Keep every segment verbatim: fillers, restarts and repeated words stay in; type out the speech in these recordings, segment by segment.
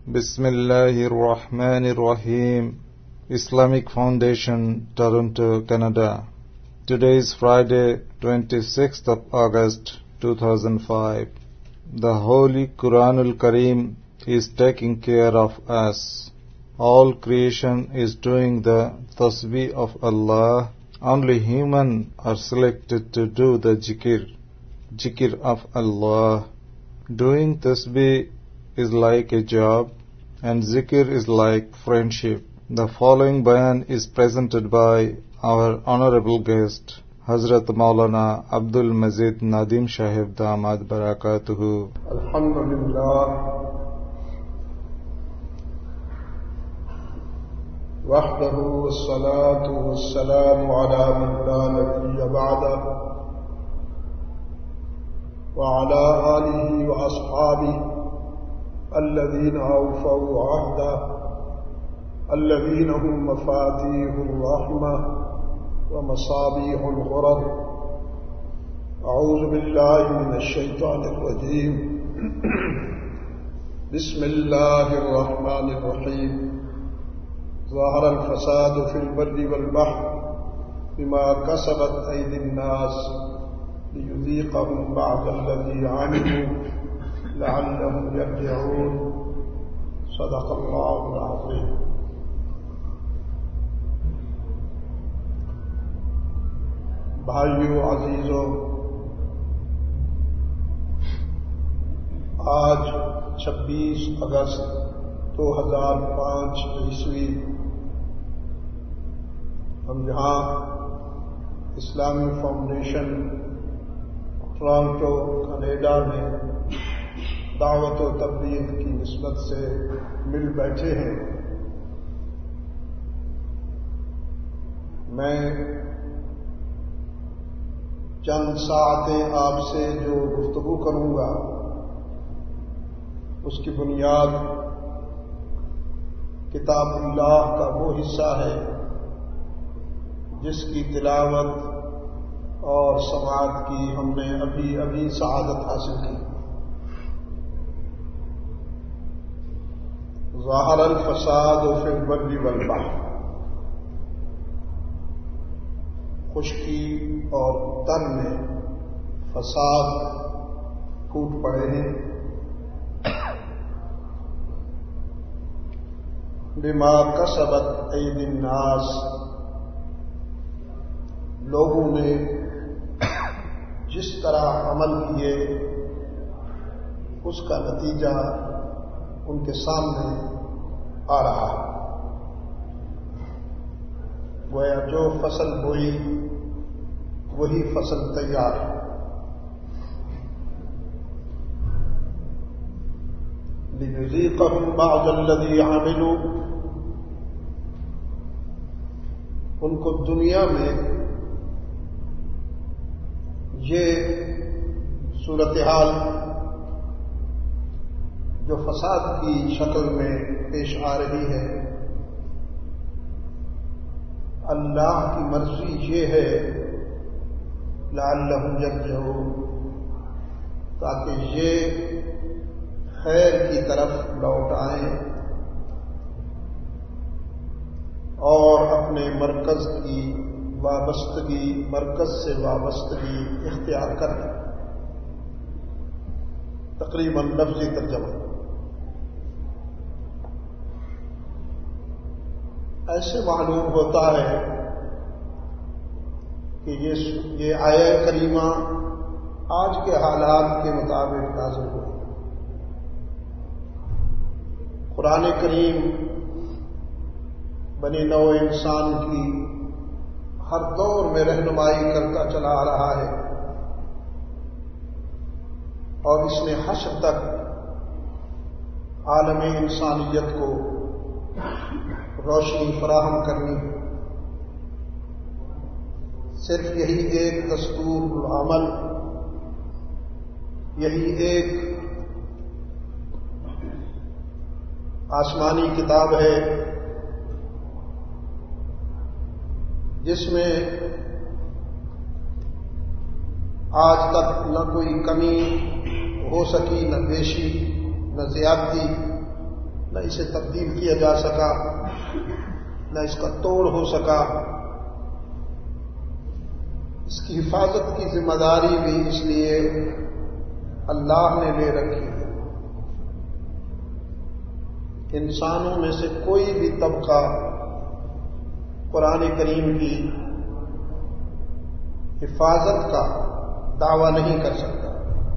Bismillahirrahmanirrahim. Islamic Foundation, Toronto, Canada. Today is Friday, twenty-sixth of August, two thousand five. The Holy Quranul Kareem is taking care of us. All creation is doing the tasbih of Allah. Only human are selected to do the zikr, zikr of Allah. Doing tasbih is like a job and zikr is like friendship. The following bayan is presented by our honorable guest, Hazrat Maulana Abdul Mazid Nadim Sahib Damad Barakatuhu. Alhamdulillah. وحده والصلاة والسلام على من لا نبي بعده وعلى آله وأصحابه الذين أوفوا عهده الذين هم مفاتيح الرحمة ومصابيح الغرر. أعوذ بالله من الشيطان الرجيم. بسم الله الرحمن الرحيم. ظهر الفساد في البر والبحر بما كسبت أيدي الناس ليذيقهم بعض الذي عملوا لعلهم يرجعون. صدق الله العظيم. بھائیو عزیزو، آج چھبیس اگست دو ہزار پانچ عیسوی ہم یہاں اسلامی فاؤنڈیشن ٹورانٹو کینیڈا میں دعوت و تبلیغ کی نسبت سے مل بیٹھے ہیں. میں چند ساعتیں آپ سے جو گفتگو کروں گا اس کی بنیاد کتاب اللہ کا وہ حصہ ہے جس کی تلاوت اور سماعت کی ہم نے ابھی ابھی سعادت حاصل کی. ظاہر الفساد فی البر والبحر. خشکی اور تر میں فساد پھوٹ پڑے ہیں. بما کسبت ایدی الناس. لوگوں نے جس طرح عمل کیے اس کا نتیجہ ان کے سامنے آ رہا ہے. گویا جو فصل بوئی وہی فصل تیار ہے. لِنُذِيقَهُمْ بَعْضَ الَّذِي عَمِلُوا. ان کو دنیا میں یہ صورتحال جو فساد کی شکل میں پیش آ رہی ہے، اللہ کی مرضی یہ ہے لعلہم یرجعون، تاکہ یہ خیر کی طرف لوٹ آئیں اور اپنے مرکز کی وابستگی مرکز سے وابستگی اختیار کریں. تقریباً لفظی ترجمہ. ایسے معلوم ہوتا ہے کہ یہ یہ آیہ کریمہ آج کے حالات کے مطابق نازل ہوئی. قرآن کریم بنی نوع انسان کی ہر دور میں رہنمائی کرتا چلا آ رہا ہے اور اس نے حشر تک عالم انسانیت کو روشنی فراہم کرنی. صرف یہی ایک دستور العمل، یہی ایک آسمانی کتاب ہے جس میں آج تک نہ کوئی کمی ہو سکی، نہ بیشی، نہ زیادتی، نہ اسے تبدیل کیا جا سکا، نہ اس کا توڑ ہو سکا۔ اس کی حفاظت کی ذمہ داری بھی اس لیے اللہ نے لے رکھی ہے۔ انسانوں میں سے کوئی بھی طبقہ قرآن کریم کی حفاظت کا دعویٰ نہیں کر سکتا۔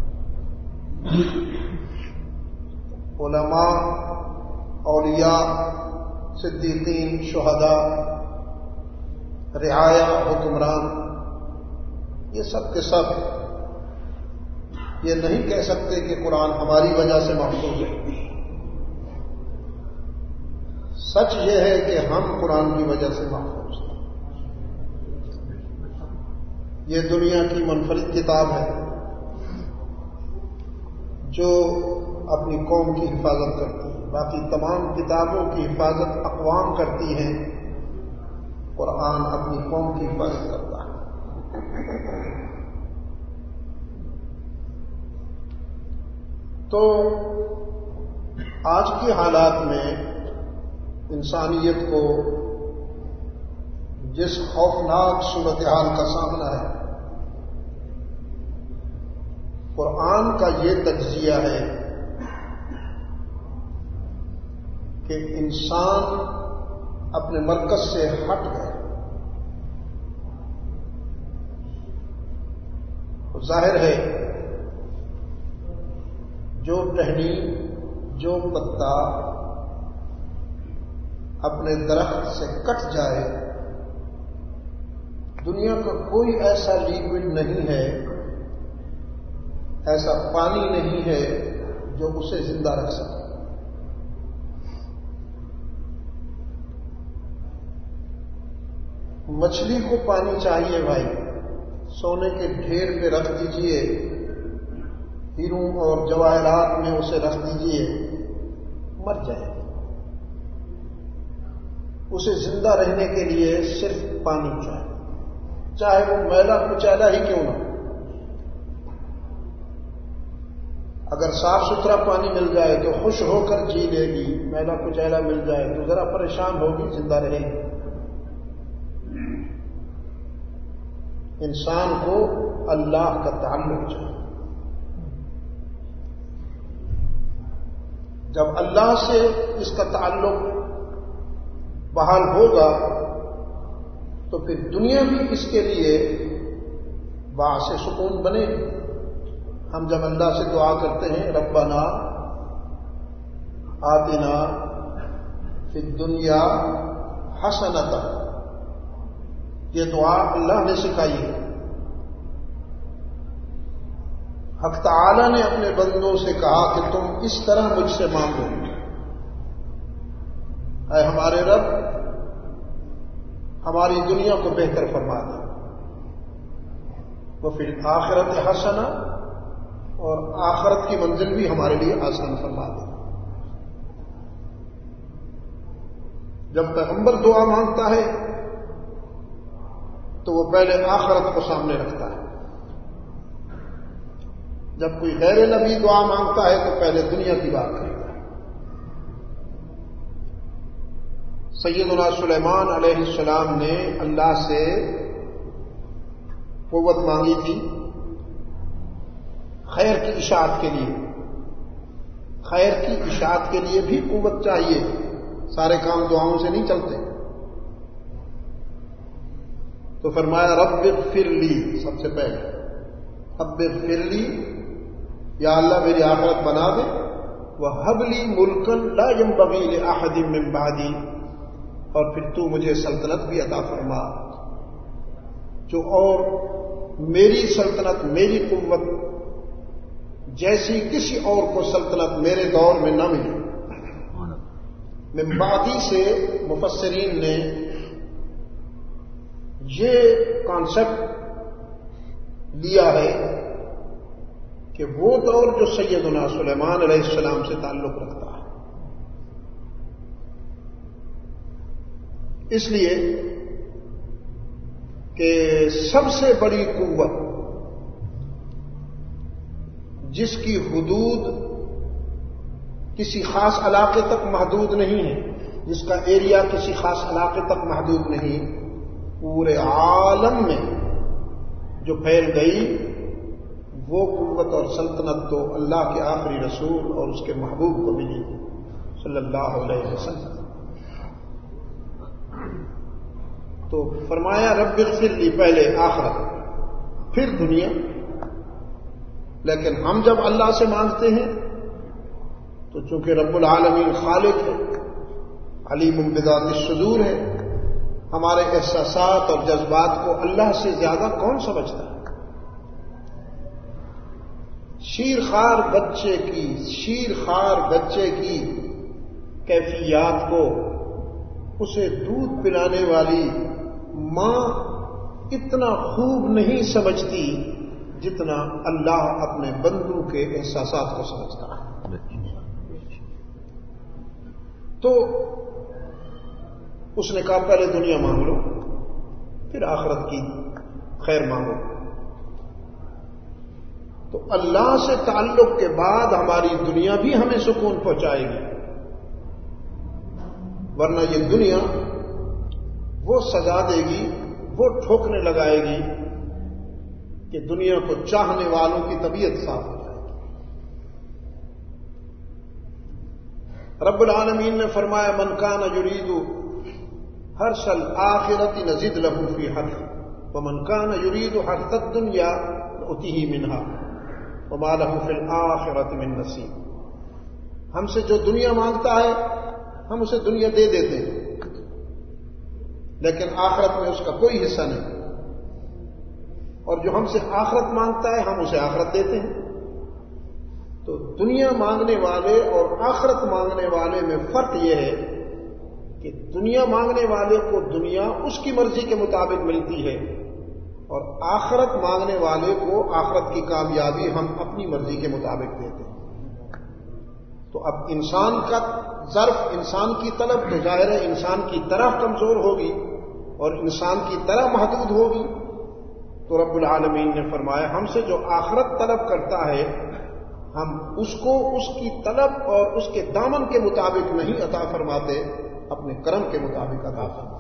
علماء، اولیاء، صدیقین، شہداء، رعایا، حکمران، یہ سب کے سب یہ نہیں کہہ سکتے کہ قرآن ہماری وجہ سے محفوظ ہے۔ سچ یہ ہے کہ ہم قرآن کی وجہ سے محفوظ ہیں۔ یہ دنیا کی منفرد کتاب ہے جو اپنی قوم کی حفاظت کرتی ہے۔ باقی تمام کتابوں کی حفاظت اقوام کرتی ہیں، قرآن اپنی قوم کی حفاظت کرتا ہے۔ تو آج کے حالات میں انسانیت کو جس خوفناک صورتحال کا سامنا ہے، قرآن کا یہ تجزیہ ہے کہ انسان اپنے مرکز سے ہٹ گئے۔ ظاہر ہے جو ٹہنی، جو پتا اپنے درخت سے کٹ جائے، دنیا کا کوئی ایسا لیکوڈ نہیں ہے، ایسا پانی نہیں ہے جو اسے زندہ رکھ سکے۔ مچھلی کو پانی چاہیے بھائی، سونے کے ڈھیر پہ رکھ دیجئے، ہیروں اور جواہرات میں اسے رکھ دیجئے، مر جائے۔ اسے زندہ رہنے کے لیے صرف پانی چاہیے، چاہے وہ میلا کچیلا ہی کیوں نہ۔ اگر صاف ستھرا پانی مل جائے تو خوش ہو کر جی لے گی، میلا کچیلا مل جائے تو ذرا پریشان ہوگی، زندہ رہے گی۔ انسان کو اللہ کا تعلق چاہیے۔ جب اللہ سے اس کا تعلق بحال ہوگا تو پھر دنیا بھی اس کے لیے باعث سکون بنے گی۔ ہم جب اللہ سے دعا کرتے ہیں ربنا آتنا فی الدنیا حسنۃ، یہ دعا اللہ نے سکھائی ہے۔ حق تعالی نے اپنے بندوں سے کہا کہ تم اس طرح مجھ سے مانگو، اے ہمارے رب ہماری دنیا کو بہتر فرما دے، وہ پھر آخرت حسنہ، اور آخرت کی منزل بھی ہمارے لیے آسان فرما دے۔ جب پیغمبر دعا مانگتا ہے تو وہ پہلے آخرت کو سامنے رکھتا ہے، جب کوئی غیر نبی دعا مانگتا ہے تو پہلے دنیا کی بات کرتا ہے۔ سیدنا سلیمان علیہ السلام نے اللہ سے قوت مانگی تھی خیر کی اشاعت کے لیے۔ خیر کی اشاعت کے لیے بھی قوت چاہیے، سارے کام دعاؤں سے نہیں چلتے۔ تو فرمایا رب اغفر لی، سب سے پہلے رب اغفر لی، یا اللہ میری آخرت بنا دے، وَهَبْ لِي مُلْكًا لَا يَنبَغِي لِأَحَدٍ مِّن بَعْدِي، اور پھر تو مجھے سلطنت بھی عطا فرما جو اور میری سلطنت، میری قوت جیسی کسی اور کو سلطنت میرے دور میں نہ ملی۔ من بعدی سے مفسرین نے یہ کانسیپٹ لیا ہے کہ وہ دور جو سیدنا سلیمان علیہ السلام سے تعلق رکھتا ہے، اس لیے کہ سب سے بڑی قوت جس کی حدود کسی خاص علاقے تک محدود نہیں ہے، جس کا ایریا کسی خاص علاقے تک محدود نہیں، پورے عالم میں جو پھیل گئی وہ قوت اور سلطنت تو اللہ کے آخری رسول اور اس کے محبوب کو ملی صلی اللہ علیہ وسلم۔ تو فرمایا رب اغفر لی، پہلے آخرت پھر دنیا۔ لیکن ہم جب اللہ سے مانگتے ہیں تو چونکہ رب العالمین خالق ہے، علیم بذات الصدور ہے، ہمارے احساسات اور جذبات کو اللہ سے زیادہ کون سمجھتا ہے؟ شیر خوار بچے کی شیر خوار بچے کی کیفیات کو اسے دودھ پلانے والی ماں اتنا خوب نہیں سمجھتی جتنا اللہ اپنے بندوں کے احساسات کو سمجھتا ہے۔ تو اس نے کہا پہلے دنیا مانگ لو پھر آخرت کی خیر مانگو۔ تو اللہ سے تعلق کے بعد ہماری دنیا بھی ہمیں سکون پہنچائے گی، ورنہ یہ دنیا وہ سزا دے گی، وہ ٹھوکنے لگائے گی کہ دنیا کو چاہنے والوں کی طبیعت صاف ہو جائے گی۔ رب العالمین نے فرمایا من کان یرید حرث الآخرۃ نزد له فی حرثہ ومن کان یرید حرث الدنیا نؤتیہ منہا وما له فی الآخرۃ من نصیب۔ ہم سے جو دنیا مانگتا ہے ہم اسے دنیا دے دیتے ہیں، لیکن آخرت میں اس کا کوئی حصہ نہیں، اور جو ہم سے آخرت مانگتا ہے ہم اسے آخرت دیتے ہیں۔ تو دنیا مانگنے والے اور آخرت مانگنے والے میں فرق یہ ہے کہ دنیا مانگنے والے کو دنیا اس کی مرضی کے مطابق ملتی ہے، اور آخرت مانگنے والے کو آخرت کی کامیابی ہم اپنی مرضی کے مطابق دیتے ہیں۔ تو اب انسان کا ظرف، انسان کی طلب تو ظاہر ہے انسان کی طرح کمزور ہوگی اور انسان کی طرح محدود ہوگی۔ تو رب العالمین نے فرمایا ہم سے جو آخرت طلب کرتا ہے ہم اس کو اس کی طلب اور اس کے دامن کے مطابق نہیں عطا فرماتے، اپنے کرم کے مطابق عطا فرماتے۔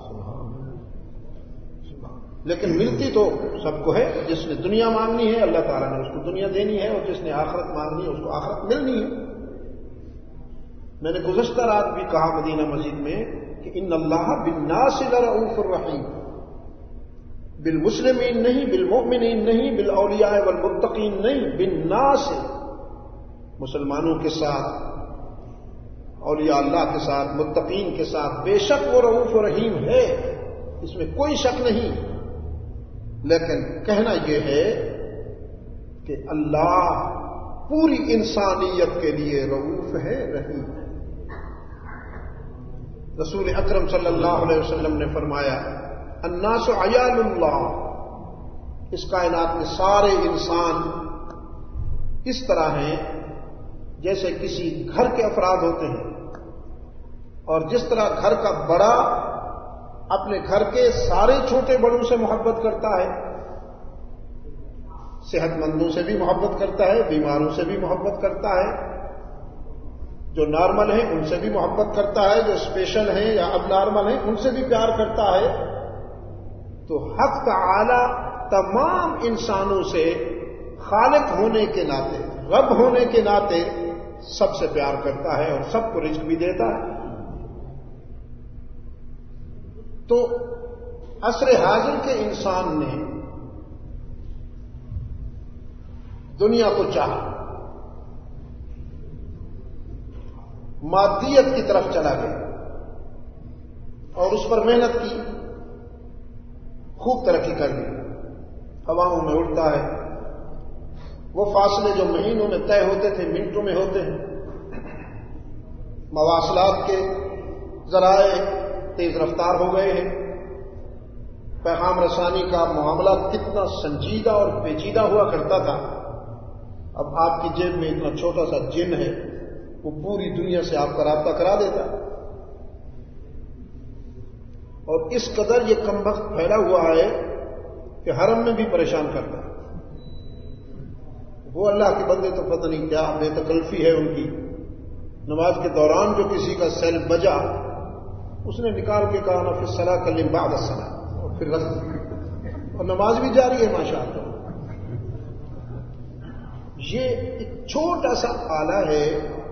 لیکن ملتی تو سب کو ہے، جس نے دنیا مانگنی ہے اللہ تعالیٰ نے اس کو دنیا دینی ہے، اور جس نے آخرت مانگنی ہے اس کو آخرت ملنی ہے۔ میں نے گزشتہ رات بھی کہا مدینہ مسجد میں کہ ان اللہ بالناس لرؤوف الرحیم، بالمسلمین نہیں، بالمؤمنین نہیں، بالاولیاء والمتقین نہیں، بالناس، مسلمانوں کے ساتھ، اولیاء اللہ کے ساتھ، متقین کے ساتھ بے شک وہ رؤوف و رحیم ہے، اس میں کوئی شک نہیں۔ لیکن کہنا یہ ہے کہ اللہ پوری انسانیت کے لیے رؤوف ہے، رحیم ہے۔ رسول اکرم صلی اللہ علیہ وسلم نے فرمایا الناس عیال اللہ، اس کائنات میں سارے انسان اس طرح ہیں جیسے کسی گھر کے افراد ہوتے ہیں، اور جس طرح گھر کا بڑا اپنے گھر کے سارے چھوٹے بڑوں سے محبت کرتا ہے، صحت مندوں سے بھی محبت کرتا ہے، بیماروں سے بھی محبت کرتا ہے، جو نارمل ہیں ان سے بھی محبت کرتا ہے، جو اسپیشل ہیں یا اب نارمل ہیں ان سے بھی پیار کرتا ہے، تو حق تعالی تمام انسانوں سے خالق ہونے کے ناطے، رب ہونے کے ناطے سب سے پیار کرتا ہے اور سب کو رزق بھی دیتا ہے۔ تو عصر حاضر کے انسان نے دنیا کو چاہا، مادیت کی طرف چلا گیا اور اس پر محنت کی، خوب ترقی کر لی، ہواؤں میں اڑتا ہے، وہ فاصلے جو مہینوں میں طے ہوتے تھے منٹوں میں ہوتے ہیں، مواصلات کے ذرائع تیز رفتار ہو گئے ہیں، پیغام رسانی کا معاملہ کتنا سنجیدہ اور پیچیدہ ہوا کرتا تھا، اب آپ کی جیب میں اتنا چھوٹا سا جن ہے وہ پوری دنیا سے آپ کا رابطہ کرا دیتا ہے، اور اس قدر یہ کمبخت پھیلا ہوا ہے کہ حرم میں بھی پریشان کرتا ہے۔ وہ اللہ کے بندے تو پتہ نہیں کیا بے تکلفی ہے ان کی نماز کے دوران جو کسی کا سیل بجا اس نے نکال کے کہا نہ فی الصلاۃ کلم بعد الصلاۃ، اور پھر رد، اور نماز بھی جاری ہے ماشاءاللہ۔ یہ ایک چھوٹا سا آلہ ہے،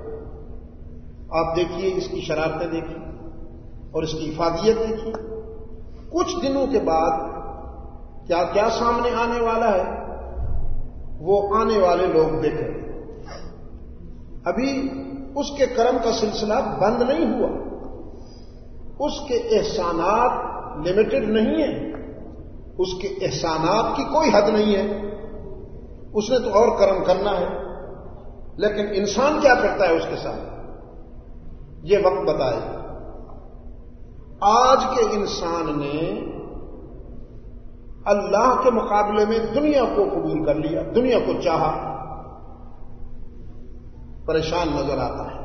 آپ دیکھیے اس کی شرارتیں دیکھیے اور اس کی افادیت دیکھیے، کچھ دنوں کے بعد کیا کیا سامنے آنے والا ہے وہ آنے والے لوگ دیکھیں۔ ابھی اس کے کرم کا سلسلہ بند نہیں ہوا، اس کے احسانات لمیٹڈ نہیں ہیں، اس کے احسانات کی کوئی حد نہیں ہے، اس نے تو اور کرم کرنا ہے، لیکن انسان کیا کرتا ہے اس کے ساتھ یہ وقت بتائے۔ آج کے انسان نے اللہ کے مقابلے میں دنیا کو قبول کر لیا، دنیا کو چاہا، پریشان نظر آتا ہے۔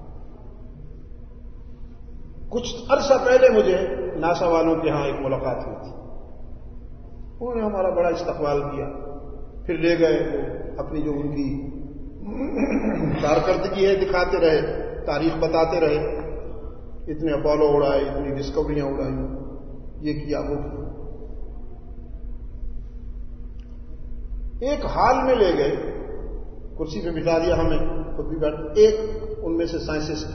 کچھ عرصہ پہلے مجھے ناسا والوں کے ہاں ایک ملاقات ہوئی تھی، انہوں نے ہمارا بڑا استقبال کیا، پھر لے گئے، اپنی جو ان کی کارکردگی ہے دکھاتے رہے، تاریخ بتاتے رہے، اتنے اپولو اڑائے، اتنی ڈسکوریاں اڑائی، یہ کیا وہ کیا۔ ایک حال میں لے گئے، کرسی پہ بٹھا دیا ہمیں، خود بھی بیٹھ، ایک ان میں سے سائنسسٹ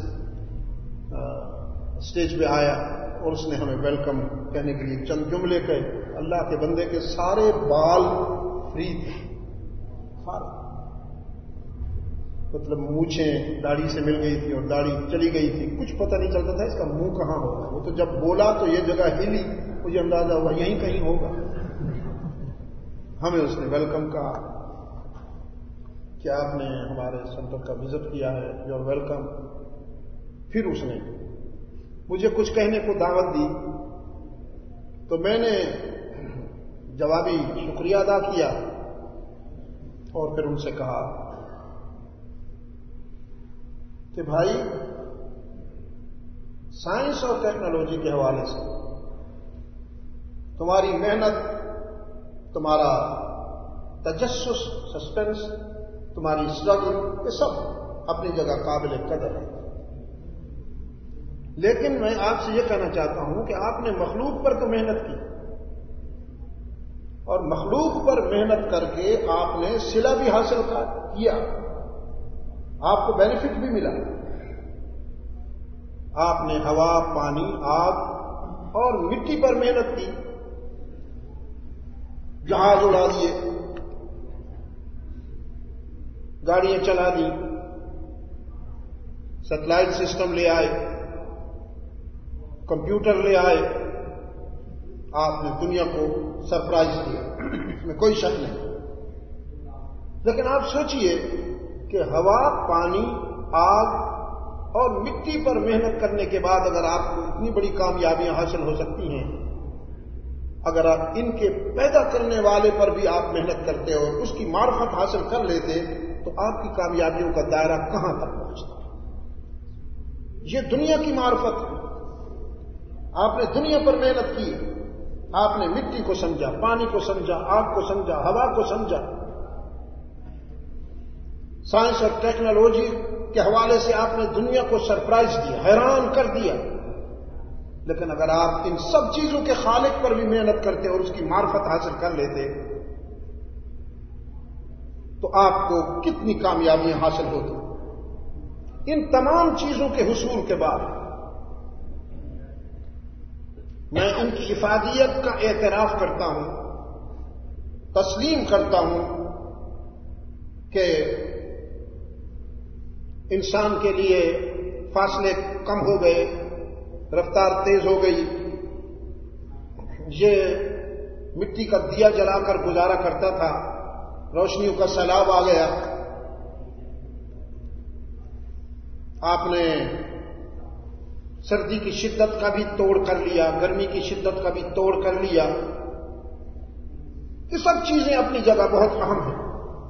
اسٹیج پہ آیا اور اس نے ہمیں ویلکم کہنے کے لیے چند جملے کہے۔ اللہ کے بندے کے سارے بال فری تھے، سارے، مطلب مونچھیں داڑھی سے مل گئی تھی اور داڑھی چلی گئی تھی، کچھ پتہ نہیں چلتا تھا اس کا منہ کہاں ہوگا۔ وہ تو جب بولا تو یہ جگہ ہلی، مجھے اندازہ ہوا یہیں کہیں ہوگا۔ ہمیں اس نے ویلکم کہا کہ آپ نے ہمارے سینٹر کا وزٹ کیا ہے، یو آر ویلکم۔ پھر اس نے مجھے کچھ کہنے کو دعوت دی تو میں نے جوابی شکریہ ادا کیا اور پھر ان سے کہا کہ بھائی سائنس اور ٹیکنالوجی کے حوالے سے تمہاری محنت، تمہارا تجسس، سسپینس، تمہاری اسٹرگل، یہ سب اپنی جگہ قابل قدر ہے، لیکن میں آپ سے یہ کہنا چاہتا ہوں کہ آپ نے مخلوق پر تو محنت کی، اور مخلوق پر محنت کر کے آپ نے صلہ بھی حاصل کیا، آپ کو بینیفٹ بھی ملا۔ آپ نے ہوا، پانی، آگ اور مٹی پر محنت کی، جہاز اڑا دیے، گاڑیاں چلا دی، سیٹلائٹ سسٹم لے آئے، کمپیوٹر لے آئے، آپ نے دنیا کو سرپرائز کیا، اس میں کوئی شک نہیں۔ لیکن آپ سوچئے کہ ہوا، پانی، آگ اور مٹی پر محنت کرنے کے بعد اگر آپ کو اتنی بڑی کامیابیاں حاصل ہو سکتی ہیں، اگر آپ ان کے پیدا کرنے والے پر بھی آپ محنت کرتے اور اس کی معرفت حاصل کر لیتے تو آپ کی کامیابیوں کا دائرہ کہاں تک پہنچتا۔ یہ دنیا کی معرفت ہے، آپ نے دنیا پر محنت کی، آپ نے مٹی کو سمجھا، پانی کو سمجھا، آگ کو سمجھا، ہوا کو سمجھا، سائنس اور ٹیکنالوجی کے حوالے سے آپ نے دنیا کو سرپرائز دیا، حیران کر دیا۔ لیکن اگر آپ ان سب چیزوں کے خالق پر بھی محنت کرتے اور اس کی معرفت حاصل کر لیتے تو آپ کو کتنی کامیابیاں حاصل ہوتی۔ ان تمام چیزوں کے حصول کے بعد میں ان کی افادیت کا اعتراف کرتا ہوں، تسلیم کرتا ہوں کہ انسان کے لیے فاصلے کم ہو گئے، رفتار تیز ہو گئی، یہ مٹی کا دیا جلا کر گزارا کرتا تھا، روشنیوں کا سیلاب آ گیا، آپ نے سردی کی شدت کا بھی توڑ کر لیا، گرمی کی شدت کا بھی توڑ کر لیا۔ یہ سب چیزیں اپنی جگہ بہت اہم ہیں،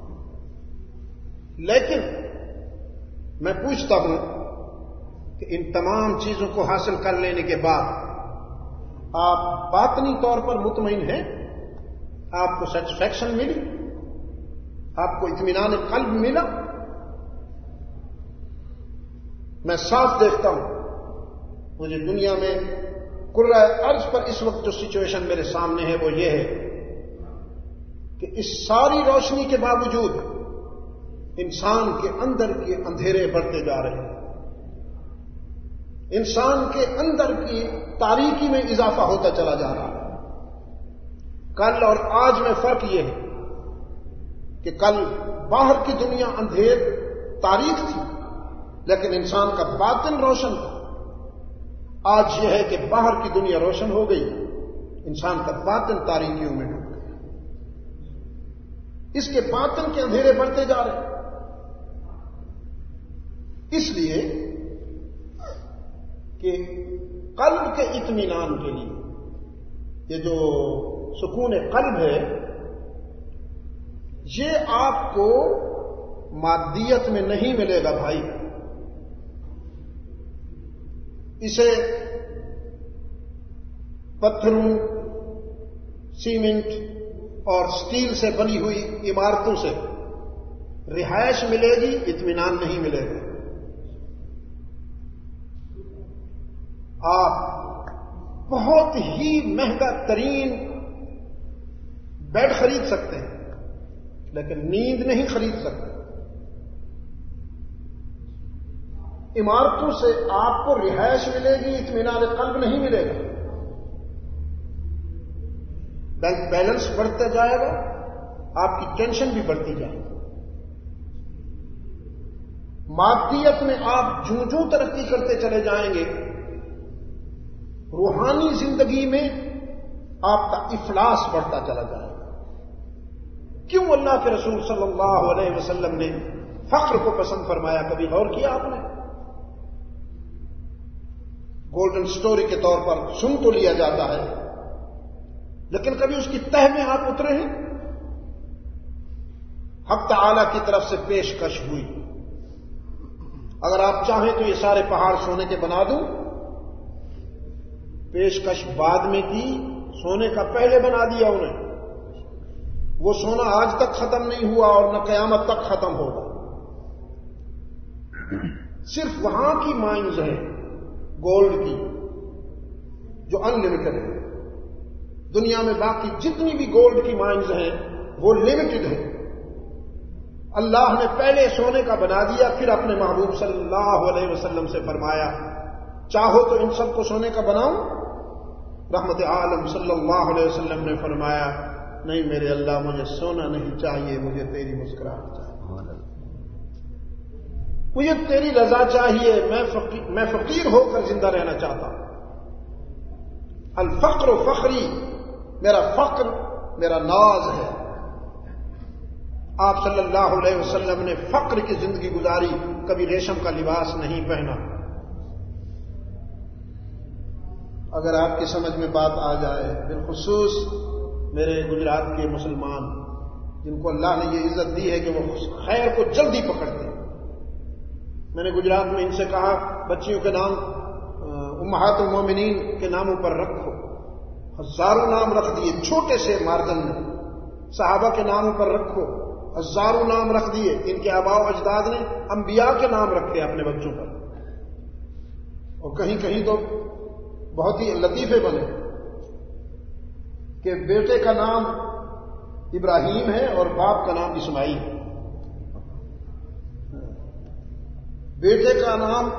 لیکن میں پوچھتا ہوں کہ ان تمام چیزوں کو حاصل کر لینے کے بعد آپ باطنی طور پر مطمئن ہیں؟ آپ کو سیٹسفیکشن ملی؟ آپ کو اطمینان قلب ملا؟ میں صاف دیکھتا ہوں، مجھے دنیا میں کرۂ ارض پر اس وقت جو سچویشن میرے سامنے ہے وہ یہ ہے کہ اس ساری روشنی کے باوجود انسان کے اندر کے اندھیرے بڑھتے جا رہے ہیں، انسان کے اندر کی تاریکی میں اضافہ ہوتا چلا جا رہا ہے۔ کل اور آج میں فرق یہ ہے کہ کل باہر کی دنیا اندھیر تاریک تھی لیکن انسان کا باطن روشن تھا، آج یہ ہے کہ باہر کی دنیا روشن ہو گئی، انسان کا باطن تاریکیوں میں ڈوب گیا، اس کے باطن کے اندھیرے بڑھتے جا رہے ہیں۔ اس لیے کہ قلب کے اطمینان کے لیے یہ جو سکون قلب ہے یہ آپ کو مادیت میں نہیں ملے گا بھائی، اسے پتھروں، سیمنٹ اور سٹیل سے بنی ہوئی عمارتوں سے رہائش ملے گی، اطمینان نہیں ملے گا۔ آپ بہت ہی مہنگا ترین بیڈ خرید سکتے ہیں لیکن نیند نہیں خرید سکتے۔ عمارتوں سے آپ کو رہائش ملے گی، اطمینان قلب نہیں ملے گا۔ بینک بیلنس بڑھتا جائے گا، آپ کی ٹینشن بھی بڑھتی جائے گی۔ مادیت میں آپ جوں جوں ترقی کرتے چلے جائیں گے، روحانی زندگی میں آپ کا افلاس بڑھتا چلا جائے گا۔ کیوں اللہ کے رسول صلی اللہ علیہ وسلم نے فقر کو پسند فرمایا؟ کبھی غور کیا آپ نے؟ گولڈن سٹوری کے طور پر سن تو لیا جاتا ہے لیکن کبھی اس کی تہ میں آپ اترے ہیں؟ حق تعالی کی طرف سے پیشکش ہوئی، اگر آپ چاہیں تو یہ سارے پہاڑ سونے کے بنا دوں، پیشکش بعد میں کی، سونے کا پہلے بنا دیا انہیں۔ وہ سونا آج تک ختم نہیں ہوا اور نہ قیامت تک ختم ہوگا۔ صرف وہاں کی مائنز ہیں گولڈ کی جو ان لمیٹڈ ہے، دنیا میں باقی جتنی بھی گولڈ کی مائنز ہیں وہ لمیٹڈ ہیں۔ اللہ نے پہلے سونے کا بنا دیا، پھر اپنے محبوب صلی اللہ علیہ وسلم سے فرمایا چاہو تو ان سب کو سونے کا بناؤں؟ رحمت عالم صلی اللہ علیہ وسلم نے فرمایا نہیں میرے اللہ، مجھے سونا نہیں چاہیے، مجھے تیری مسکراہٹ چاہیے، مجھے تیری رضا چاہیے، میں فقیر, میں فقیر ہو کر زندہ رہنا چاہتا ہوں۔ الفقر فخری، میرا فقر میرا ناز ہے۔ آپ صلی اللہ علیہ وسلم نے فقر کی زندگی گزاری، کبھی ریشم کا لباس نہیں پہنا۔ اگر آپ کی سمجھ میں بات آ جائے، بالخصوص میرے گجرات کے مسلمان جن کو اللہ نے یہ عزت دی ہے کہ وہ خیر کو جلدی پکڑتے ہیں، میں نے گجرات میں ان سے کہا بچیوں کے نام امہات المومنین کے ناموں پر رکھو، ہزاروں نام رکھ دیے، چھوٹے سے ماردن میں صحابہ کے ناموں پر رکھو، ہزاروں نام رکھ دیے، ان کے آباء و اجداد نے انبیاء کے نام رکھے اپنے بچوں پر، اور کہیں کہیں تو بہت ہی لطیفے بنے کہ بیٹے کا نام ابراہیم ہے اور باپ کا نام اسماعیل، بیٹے کا نام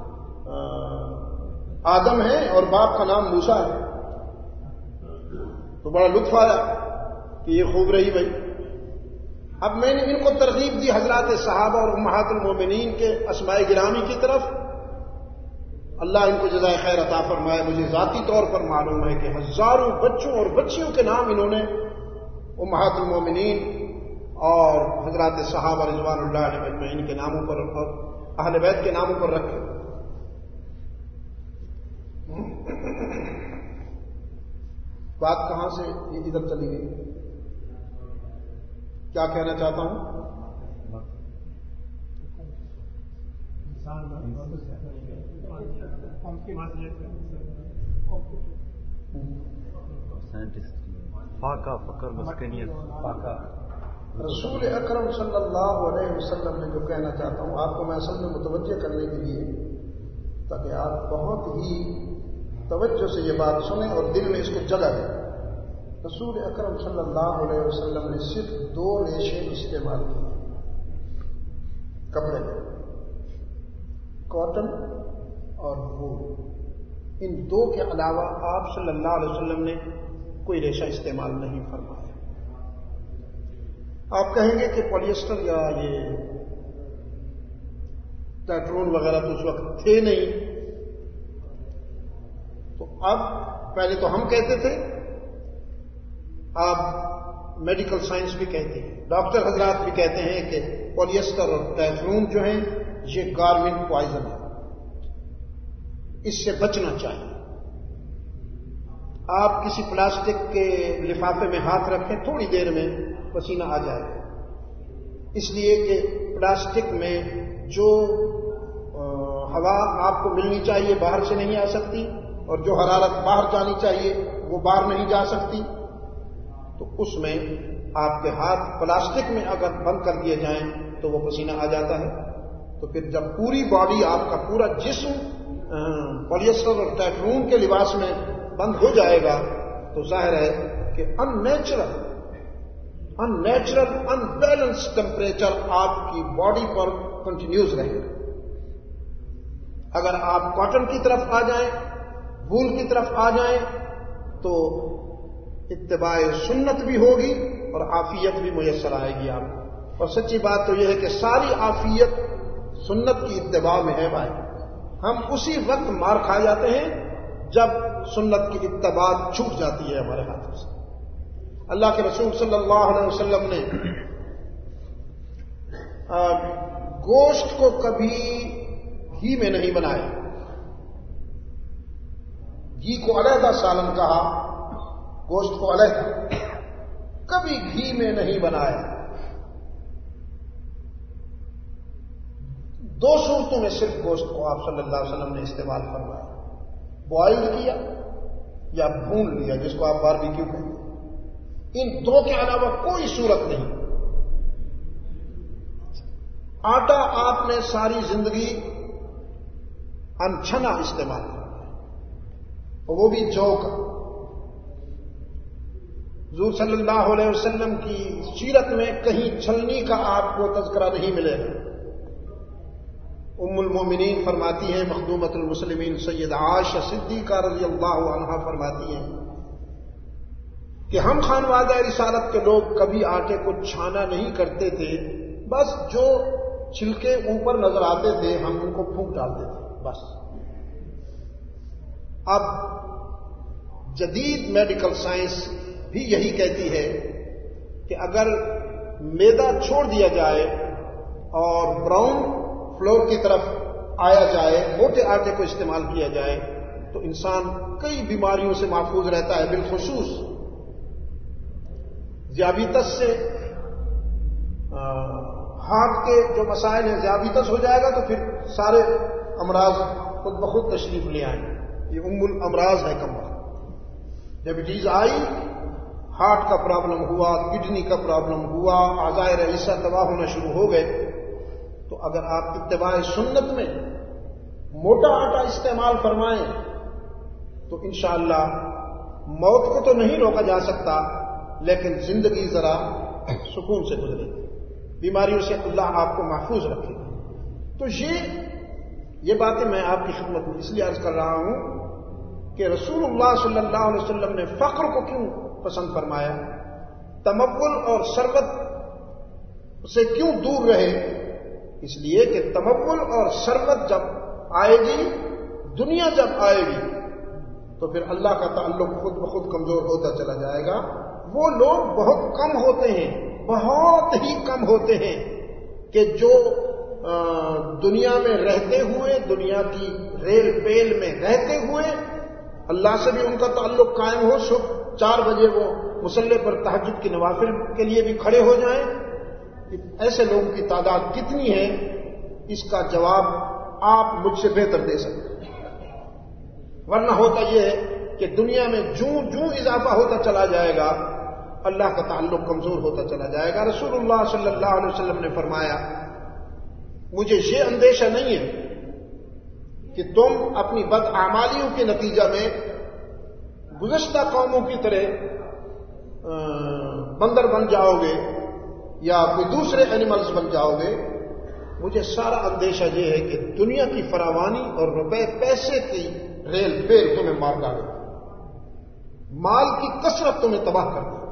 آدم ہے اور باپ کا نام موسیٰ ہے۔ تو بڑا لطف آیا کہ یہ خوب رہی بھائی۔ اب میں نے ان کو ترغیب دی حضرات صحابہ اور امہات المومنین کے اسماء گرامی کی طرف، اللہ ان کو جزائے خیر عطا فرمائے۔ مجھے ذاتی طور پر معلوم ہے کہ ہزاروں بچوں اور بچیوں کے نام انہوں نے امہات المومنین اور حضرات صحابہ رضوان اللہ علیہ اجمعین کے ناموں پر اور اہل بیت کے ناموں پر رکھے۔ بات کہاں سے یہ ادھر چلی گئی؟ کیا کہنا چاہتا ہوں؟ رسول اکرم صلی اللہ علیہ وسلم نے جو کہنا چاہتا ہوں آپ کو میں اصل میں متوجہ کرنے کے لیے تاکہ آپ بہت ہی توجہ سے یہ بات سنیں اور دل میں اس کو جگہ دیں. رسول اکرم صلی اللہ علیہ وسلم نے صرف دو ریشے استعمال کیے کپڑے میں، کاٹن اور وول. ان دو کے علاوہ آپ صلی اللہ علیہ وسلم نے کوئی ریشہ استعمال نہیں فرمایا. آپ کہیں گے کہ پولیسٹر یا یہ ٹیٹرون وغیرہ تو اس وقت تھے نہیں، تو اب پہلے تو ہم کہتے تھے، آپ میڈیکل سائنس بھی کہتے ہیں، ڈاکٹر حضرات بھی کہتے ہیں کہ پولیسٹر اور ٹیفلون جو ہیں یہ گارمنٹ پوائزن ہے، اس سے بچنا چاہیے. آپ کسی پلاسٹک کے لفافے میں ہاتھ رکھیں، تھوڑی دیر میں پسینہ آ جائے گا، اس لیے کہ پلاسٹک میں جو ہوا آپ کو ملنی چاہیے باہر سے نہیں آ سکتی، اور جو حرارت باہر جانی چاہیے وہ باہر نہیں جا سکتی. تو اس میں آپ کے ہاتھ پلاسٹک میں اگر بند کر دیے جائیں تو وہ پسینہ آ جاتا ہے. تو پھر جب پوری باڈی، آپ کا پورا جسم پولیسٹر اور ٹیفلون کے لباس میں بند ہو جائے گا تو ظاہر ہے کہ unnatural unnatural imbalance temperature آپ کی باڈی پر کنٹینیوز رہے گا. اگر آپ کاٹن کی طرف آ جائیں، وول کی طرف آ جائیں، تو اتباع سنت بھی ہوگی اور عافیت بھی میسر آئے گی آپ کو. اور سچی بات تو یہ ہے کہ ساری عافیت سنت کی اتباع میں ہے بھائی. ہم اسی وقت مار کھا جاتے ہیں جب سنت کی اتباع چھوٹ جاتی ہے ہمارے ہاتھوں سے. اللہ کے رسول صلی اللہ علیہ وسلم نے گوشت کو کبھی گھی میں نہیں بنایا. گھی کو علیحدہ سالن کہا، گوشت کو علیحدہ، کبھی گھی میں نہیں بنایا. دو صورتوں میں صرف گوشت کو آپ صلی اللہ علیہ وسلم نے استعمال فرمایا، بوائل کیا یا بھون لیا، جس کو آپ باربیکیو کہتے ہیں. ان دو کے علاوہ کوئی صورت نہیں. آٹا آپ نے ساری زندگی انچھنا استعمال کیا، اور وہ بھی جو کا. حضور صلی اللہ علیہ وسلم کی سیرت میں کہیں چھلنی کا آپ کو تذکرہ نہیں ملے گا. ام المومنین فرماتی ہیں، مخدومۃ المسلمین سیدہ عائشہ صدیقہ رضی اللہ عنہا فرماتی ہیں کہ ہم خانوادہ رسالت کے لوگ کبھی آٹے کو چھانا نہیں کرتے تھے، بس جو چھلکے اوپر نظر آتے تھے ہم ان کو پھونک ڈالتے تھے بس. اب جدید میڈیکل سائنس بھی یہی کہتی ہے کہ اگر میدا چھوڑ دیا جائے اور براؤن فلور کی طرف آیا جائے، موٹے آٹے کو استعمال کیا جائے، تو انسان کئی بیماریوں سے محفوظ رہتا ہے، بالخصوص ذیابیطس سے. ہارٹ کے جو مسائل ہیں، ذیابیطس ہو جائے گا تو پھر سارے امراض خود بخود تشریف لے آئیں. یہ ام الامراض ہے کم وقت. ڈائبٹیز آئی، ہارٹ کا پرابلم ہوا، کڈنی کا پرابلم ہوا، اعضائے رئیسہ تباہ ہونا شروع ہو گئے. تو اگر آپ اتباع سنت میں موٹا آٹا استعمال فرمائیں تو انشاءاللہ موت کو تو نہیں روکا جا سکتا، لیکن زندگی ذرا سکون سے گزرے گی، بیماریوں سے اللہ آپ کو محفوظ رکھے گا. تو یہ یہ باتیں میں آپ کی خدمت میں اس لیے عرض کر رہا ہوں کہ رسول اللہ صلی اللہ علیہ وسلم نے فقر کو کیوں پسند فرمایا، تمول اور ثروت سے کیوں دور رہے. اس لیے کہ تمول اور ثروت جب آئے گی، دنیا جب آئے گی، تو پھر اللہ کا تعلق خود بخود کمزور ہوتا چلا جائے گا. وہ لوگ بہت کم ہوتے ہیں، بہت ہی کم ہوتے ہیں کہ جو دنیا میں رہتے ہوئے، دنیا کی ریل پیل میں رہتے ہوئے اللہ سے بھی ان کا تعلق قائم ہو. صبح چار بجے وہ مصلی پر تہجد کی نوافل کے لیے بھی کھڑے ہو جائیں. ایسے لوگوں کی تعداد کتنی ہے، اس کا جواب آپ مجھ سے بہتر دے سکتے ہیں. ورنہ ہوتا یہ ہے کہ دنیا میں جوں جوں اضافہ ہوتا چلا جائے گا اللہ کا تعلق کمزور ہوتا چلا جائے گا. رسول اللہ صلی اللہ علیہ وسلم نے فرمایا، مجھے یہ اندیشہ نہیں ہے کہ تم اپنی بدعمالیوں کے نتیجہ میں گزشتہ قوموں کی طرح بندر بن جاؤ گے یا کوئی دوسرے اینیملز بن جاؤ گے. مجھے سارا اندیشہ یہ ہے کہ دنیا کی فراوانی اور روپے پیسے کی ریل پھیر تمہیں مار ڈالے, مال کی کثرت تمہیں تباہ کر دے.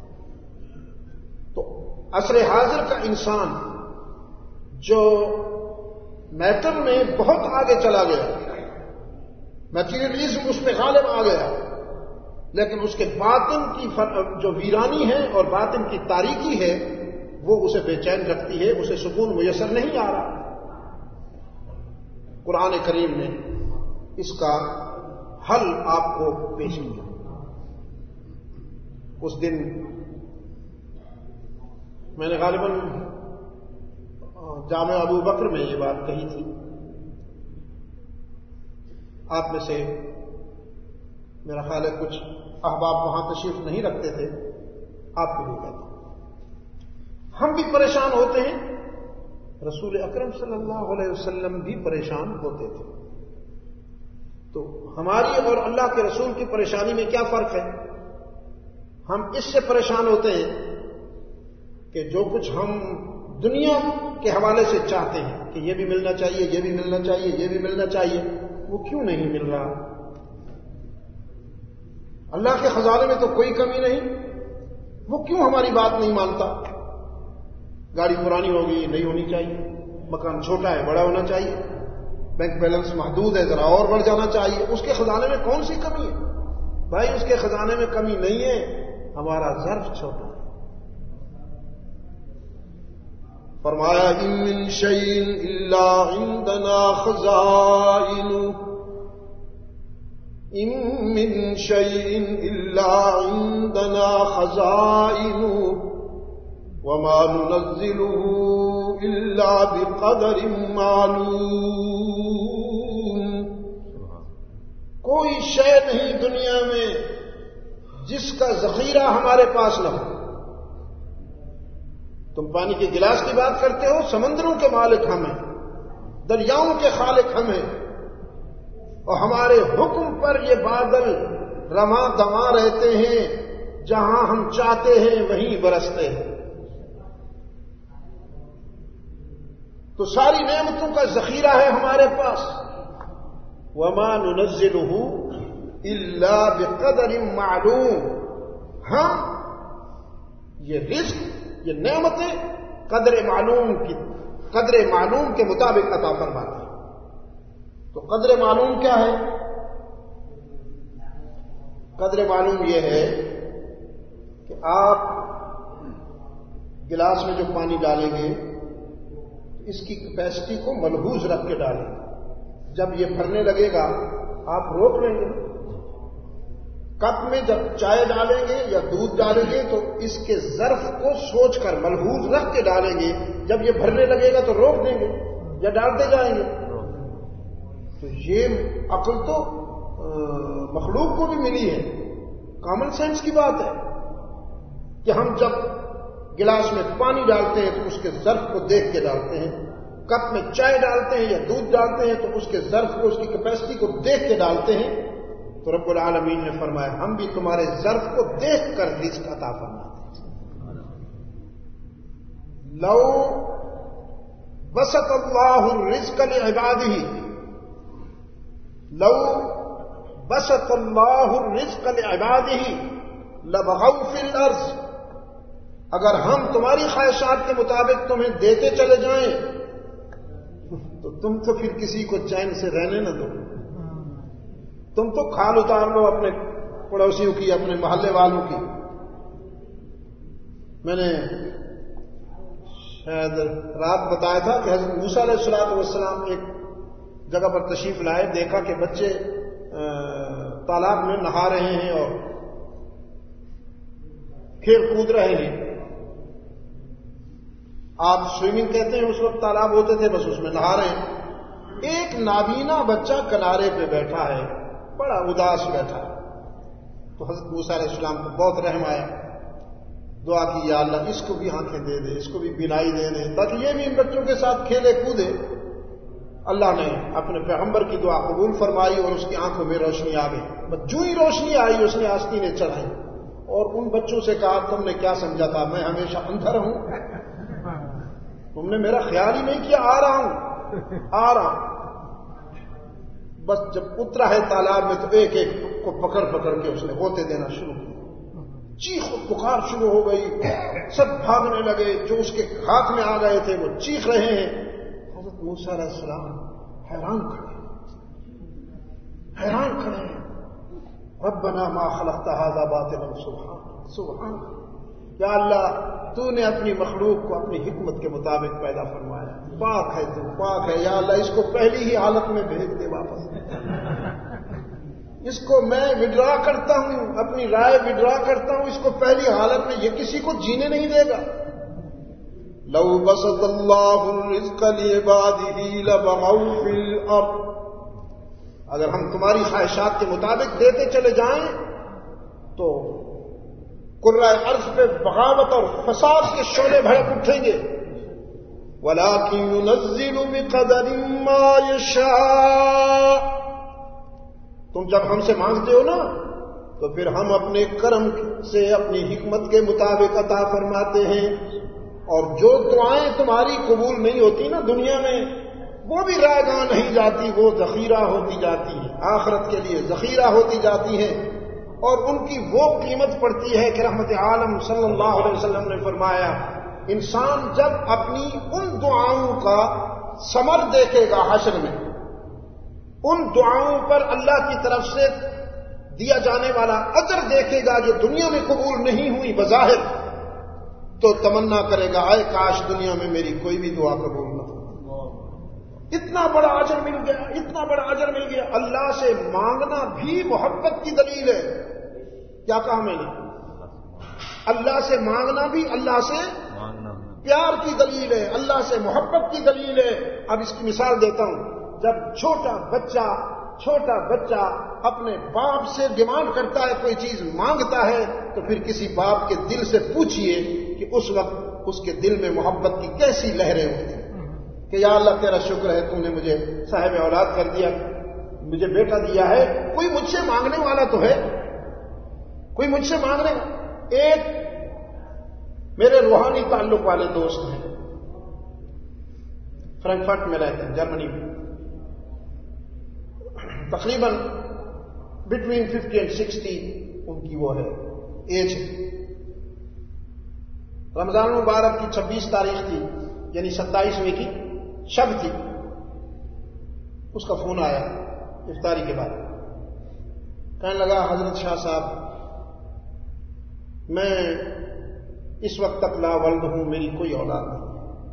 تو عصر حاضر کا انسان جو میٹر میں بہت آگے چلا گیا, میٹیریلزم اس پہ غالب آ گیا, لیکن اس کے باطن کی جو ویرانی ہے اور باطن کی تاریکی ہے وہ اسے بے چین رکھتی ہے, اسے سکون میسر نہیں آ رہا. قرآن کریم نے اس کا حل آپ کو پیش کیا. اس دن میں نے غالباً جامع ابو بکر میں یہ بات کہی تھی. آپ میں سے میرا خیال ہے کچھ احباب وہاں تشریف نہیں رکھتے تھے, آپ کو بھی کہتے ہیں. ہم بھی پریشان ہوتے ہیں, رسول اکرم صلی اللہ علیہ وسلم بھی پریشان ہوتے تھے. تو ہماری اور اللہ کے رسول کی پریشانی میں کیا فرق ہے؟ ہم اس سے پریشان ہوتے ہیں کہ جو کچھ ہم دنیا کے حوالے سے چاہتے ہیں کہ یہ بھی ملنا چاہیے, یہ بھی ملنا چاہیے, یہ بھی ملنا چاہیے, وہ کیوں نہیں مل رہا؟ اللہ کے خزانے میں تو کوئی کمی نہیں, وہ کیوں ہماری بات نہیں مانتا؟ گاڑی پرانی ہوگی, نہیں ہونی چاہیے, مکان چھوٹا ہے, بڑا ہونا چاہیے, بینک بیلنس محدود ہے, ذرا اور بڑھ جانا چاہیے. اس کے خزانے میں کون سی کمی ہے؟ بھائی اس کے خزانے میں کمی نہیں ہے, ہمارا ظرف چھوٹا ہے. فرمایا ان من شیء الا عندنا خزائن, ان من شیء الا عندنا خزائن وما ننزله الا بقدر معلوم. کوئی شے نہیں دنیا میں جس کا ذخیرہ ہمارے پاس نہ ہو. تم پانی کے گلاس کی بات کرتے ہو, سمندروں کے مالک ہم ہیں, دریاؤں کے خالق ہم ہیں, اور ہمارے حکم پر یہ بادل رواں دواں رہتے ہیں, جہاں ہم چاہتے ہیں وہیں برستے ہیں. تو ساری نعمتوں کا ذخیرہ ہے ہمارے پاس. وما ننزلہ الا بقدر معلوم. ہم یہ رزق, یہ نعمتیں قدر معلوم کی قدر معلوم کے مطابق عطا فرماتے ہیں. تو قدر معلوم کیا ہے؟ قدر معلوم یہ ہے کہ آپ گلاس میں جو پانی ڈالیں گے اس کی کیپیسٹی کو ملحوظ رکھ کے ڈالیں. جب یہ بھرنے لگے گا آپ روک لیں گے. کپ میں جب چائے ڈالیں گے یا دودھ ڈالیں گے تو اس کے ظرف کو سوچ کر ملحوظ رکھ کے ڈالیں گے. جب یہ بھرنے لگے گا تو روک دیں گے یا ڈالتے جائیں گے. تو یہ عقل تو مخلوق کو بھی ملی ہے, کامن سینس کی بات ہے کہ ہم جب گلاس میں پانی ڈالتے ہیں تو اس کے ظرف کو دیکھ کے ڈالتے ہیں, کپ میں چائے ڈالتے ہیں یا دودھ ڈالتے ہیں تو اس کے ظرف کو, اس کی کیپیسٹی کو دیکھ کے ڈالتے ہیں. تو رب العالمین نے فرمایا ہم بھی تمہارے ظرف کو دیکھ کر رزق عطا فرماتے ہیں. لو بسط اللہ الرزق لعباده, لو بسط اللہ الرزق لعباده لبغوا فی الارض. اگر ہم تمہاری خواہشات کے مطابق تمہیں دیتے چلے جائیں تو تم تو پھر کسی کو چین سے رہنے نہ دو. تم تو کھال اتار لو اپنے پڑوسیوں کی, اپنے محلے والوں کی. میں نے شاید رات بتایا تھا کہ حضرت موسیٰ علیہ الصلوۃ والسلام ایک جگہ پر تشریف لائے, دیکھا کہ بچے تالاب میں نہا رہے ہیں اور کھیل کود رہے ہیں. آپ سوئمنگ کہتے ہیں, اس وقت تالاب ہوتے تھے, بس اس میں نہا رہے ہیں. ایک نابینا بچہ کنارے پہ بیٹھا ہے, بڑا اداس بیٹھا ہے. تو حضرت موسیٰ علیہ السلام کو بہت رحم آیا, دعا کی یا اللہ اس کو بھی آنکھیں دے دے, اس کو بھی بینائی دے دے, تاکہ یہ بھی ان بچوں کے ساتھ کھیلے کودے. اللہ نے اپنے پیغمبر کی دعا قبول فرمائی اور اس کی آنکھوں میں روشنی آ گئی. بس جو ہی روشنی آئی اس نے آستینیں چڑھائی اور ان بچوں سے کہا تم نے کیا سمجھا تھا میں ہمیشہ اندھا رہوں؟ تم نے میرا خیال ہی نہیں کیا. آ رہا ہوں آ رہا ہوں. بس جب اترا ہے تالاب میں تو ایک ایک کو پکڑ پکڑ کے اس نے غوطے دینا شروع کیا. چیخ و پکار شروع ہو گئی. سب بھاگنے لگے. جو اس کے ہاتھ میں آ گئے تھے وہ چیخ رہے ہیں. حضرت موسیٰ علیہ السلام حیران کھڑے حیران کھڑے ہیں. ربنا ما خلقت هذا باطلا سبحان سبحان. یا اللہ تو نے اپنی مخلوق کو اپنی حکمت کے مطابق پیدا فرمایا. پاک ہے تو پاک ہے. یا اللہ اس کو پہلی ہی حالت میں بھیج دے واپس. اس کو میں وڈرا کرتا ہوں, اپنی رائے وڈرا کرتا ہوں. اس کو پہلی حالت میں یہ کسی کو جینے نہیں دے گا. لو بسط اللہ الرزق لعباده لبغوا فی الارض. اگر ہم تمہاری خواہشات کے مطابق دیتے چلے جائیں تو کرۂ ارض پہ بغاوت اور فساد کے شعلے بھڑک اٹھیں گے. ولکن ينزل بقدر ما یشاء. تم جب ہم سے مانگتے ہو نا تو پھر ہم اپنے کرم سے اپنی حکمت کے مطابق عطا فرماتے ہیں. اور جو دعائیں تمہاری قبول نہیں ہوتی نا دنیا میں وہ بھی رائے گاہ نہیں جاتی, وہ ذخیرہ ہوتی جاتی ہیں, آخرت کے لیے ذخیرہ ہوتی جاتی ہیں. اور ان کی وہ قیمت پڑتی ہے کہ رحمت عالم صلی اللہ علیہ وسلم نے فرمایا انسان جب اپنی ان دعاؤں کا ثمر دیکھے گا حشر میں, ان دعاؤں پر اللہ کی طرف سے دیا جانے والا اجر دیکھے گا جو دنیا میں قبول نہیں ہوئی بظاہر, تو تمنا کرے گا اے کاش دنیا میں میری کوئی بھی دعا قبول نہ ہو. اتنا بڑا اجر مل گیا, اتنا بڑا اجر مل گیا. اللہ سے مانگنا بھی محبت کی دلیل ہے. کیا کہا میں نے؟ اللہ سے مانگنا بھی اللہ سے پیار کی دلیل ہے, اللہ سے محبت کی دلیل ہے. اب اس کی مثال دیتا ہوں. جب چھوٹا بچہ چھوٹا بچہ اپنے باپ سے ڈیمانڈ کرتا ہے, کوئی چیز مانگتا ہے, تو پھر کسی باپ کے دل سے پوچھئے کہ اس وقت اس کے دل میں محبت کی کیسی لہریں ہوتی ہیں کہ یا اللہ تیرا شکر ہے تم نے مجھے صاحب اولاد کر دیا, مجھے بیٹا دیا ہے. کوئی مجھ سے مانگنے والا تو ہے, کوئی مجھ سے مانگنے والا. ایک میرے روحانی تعلق والے دوست ہیں, فرینکفرٹ میں رہتے ہیں, جرمنی میں. تقریباً بٹوین ففٹی اینڈ سکسٹی ان کی وہ ہے ایج ہے. رمضان المبارک کی چھبیس تاریخ تھی, یعنی ستائیسویں کی شب تھی. اس کا فون آیا افطاری کے بعد. کہنے لگا حضرت شاہ صاحب میں اس وقت تک لا ولد ہوں, میری کوئی اولاد نہیں,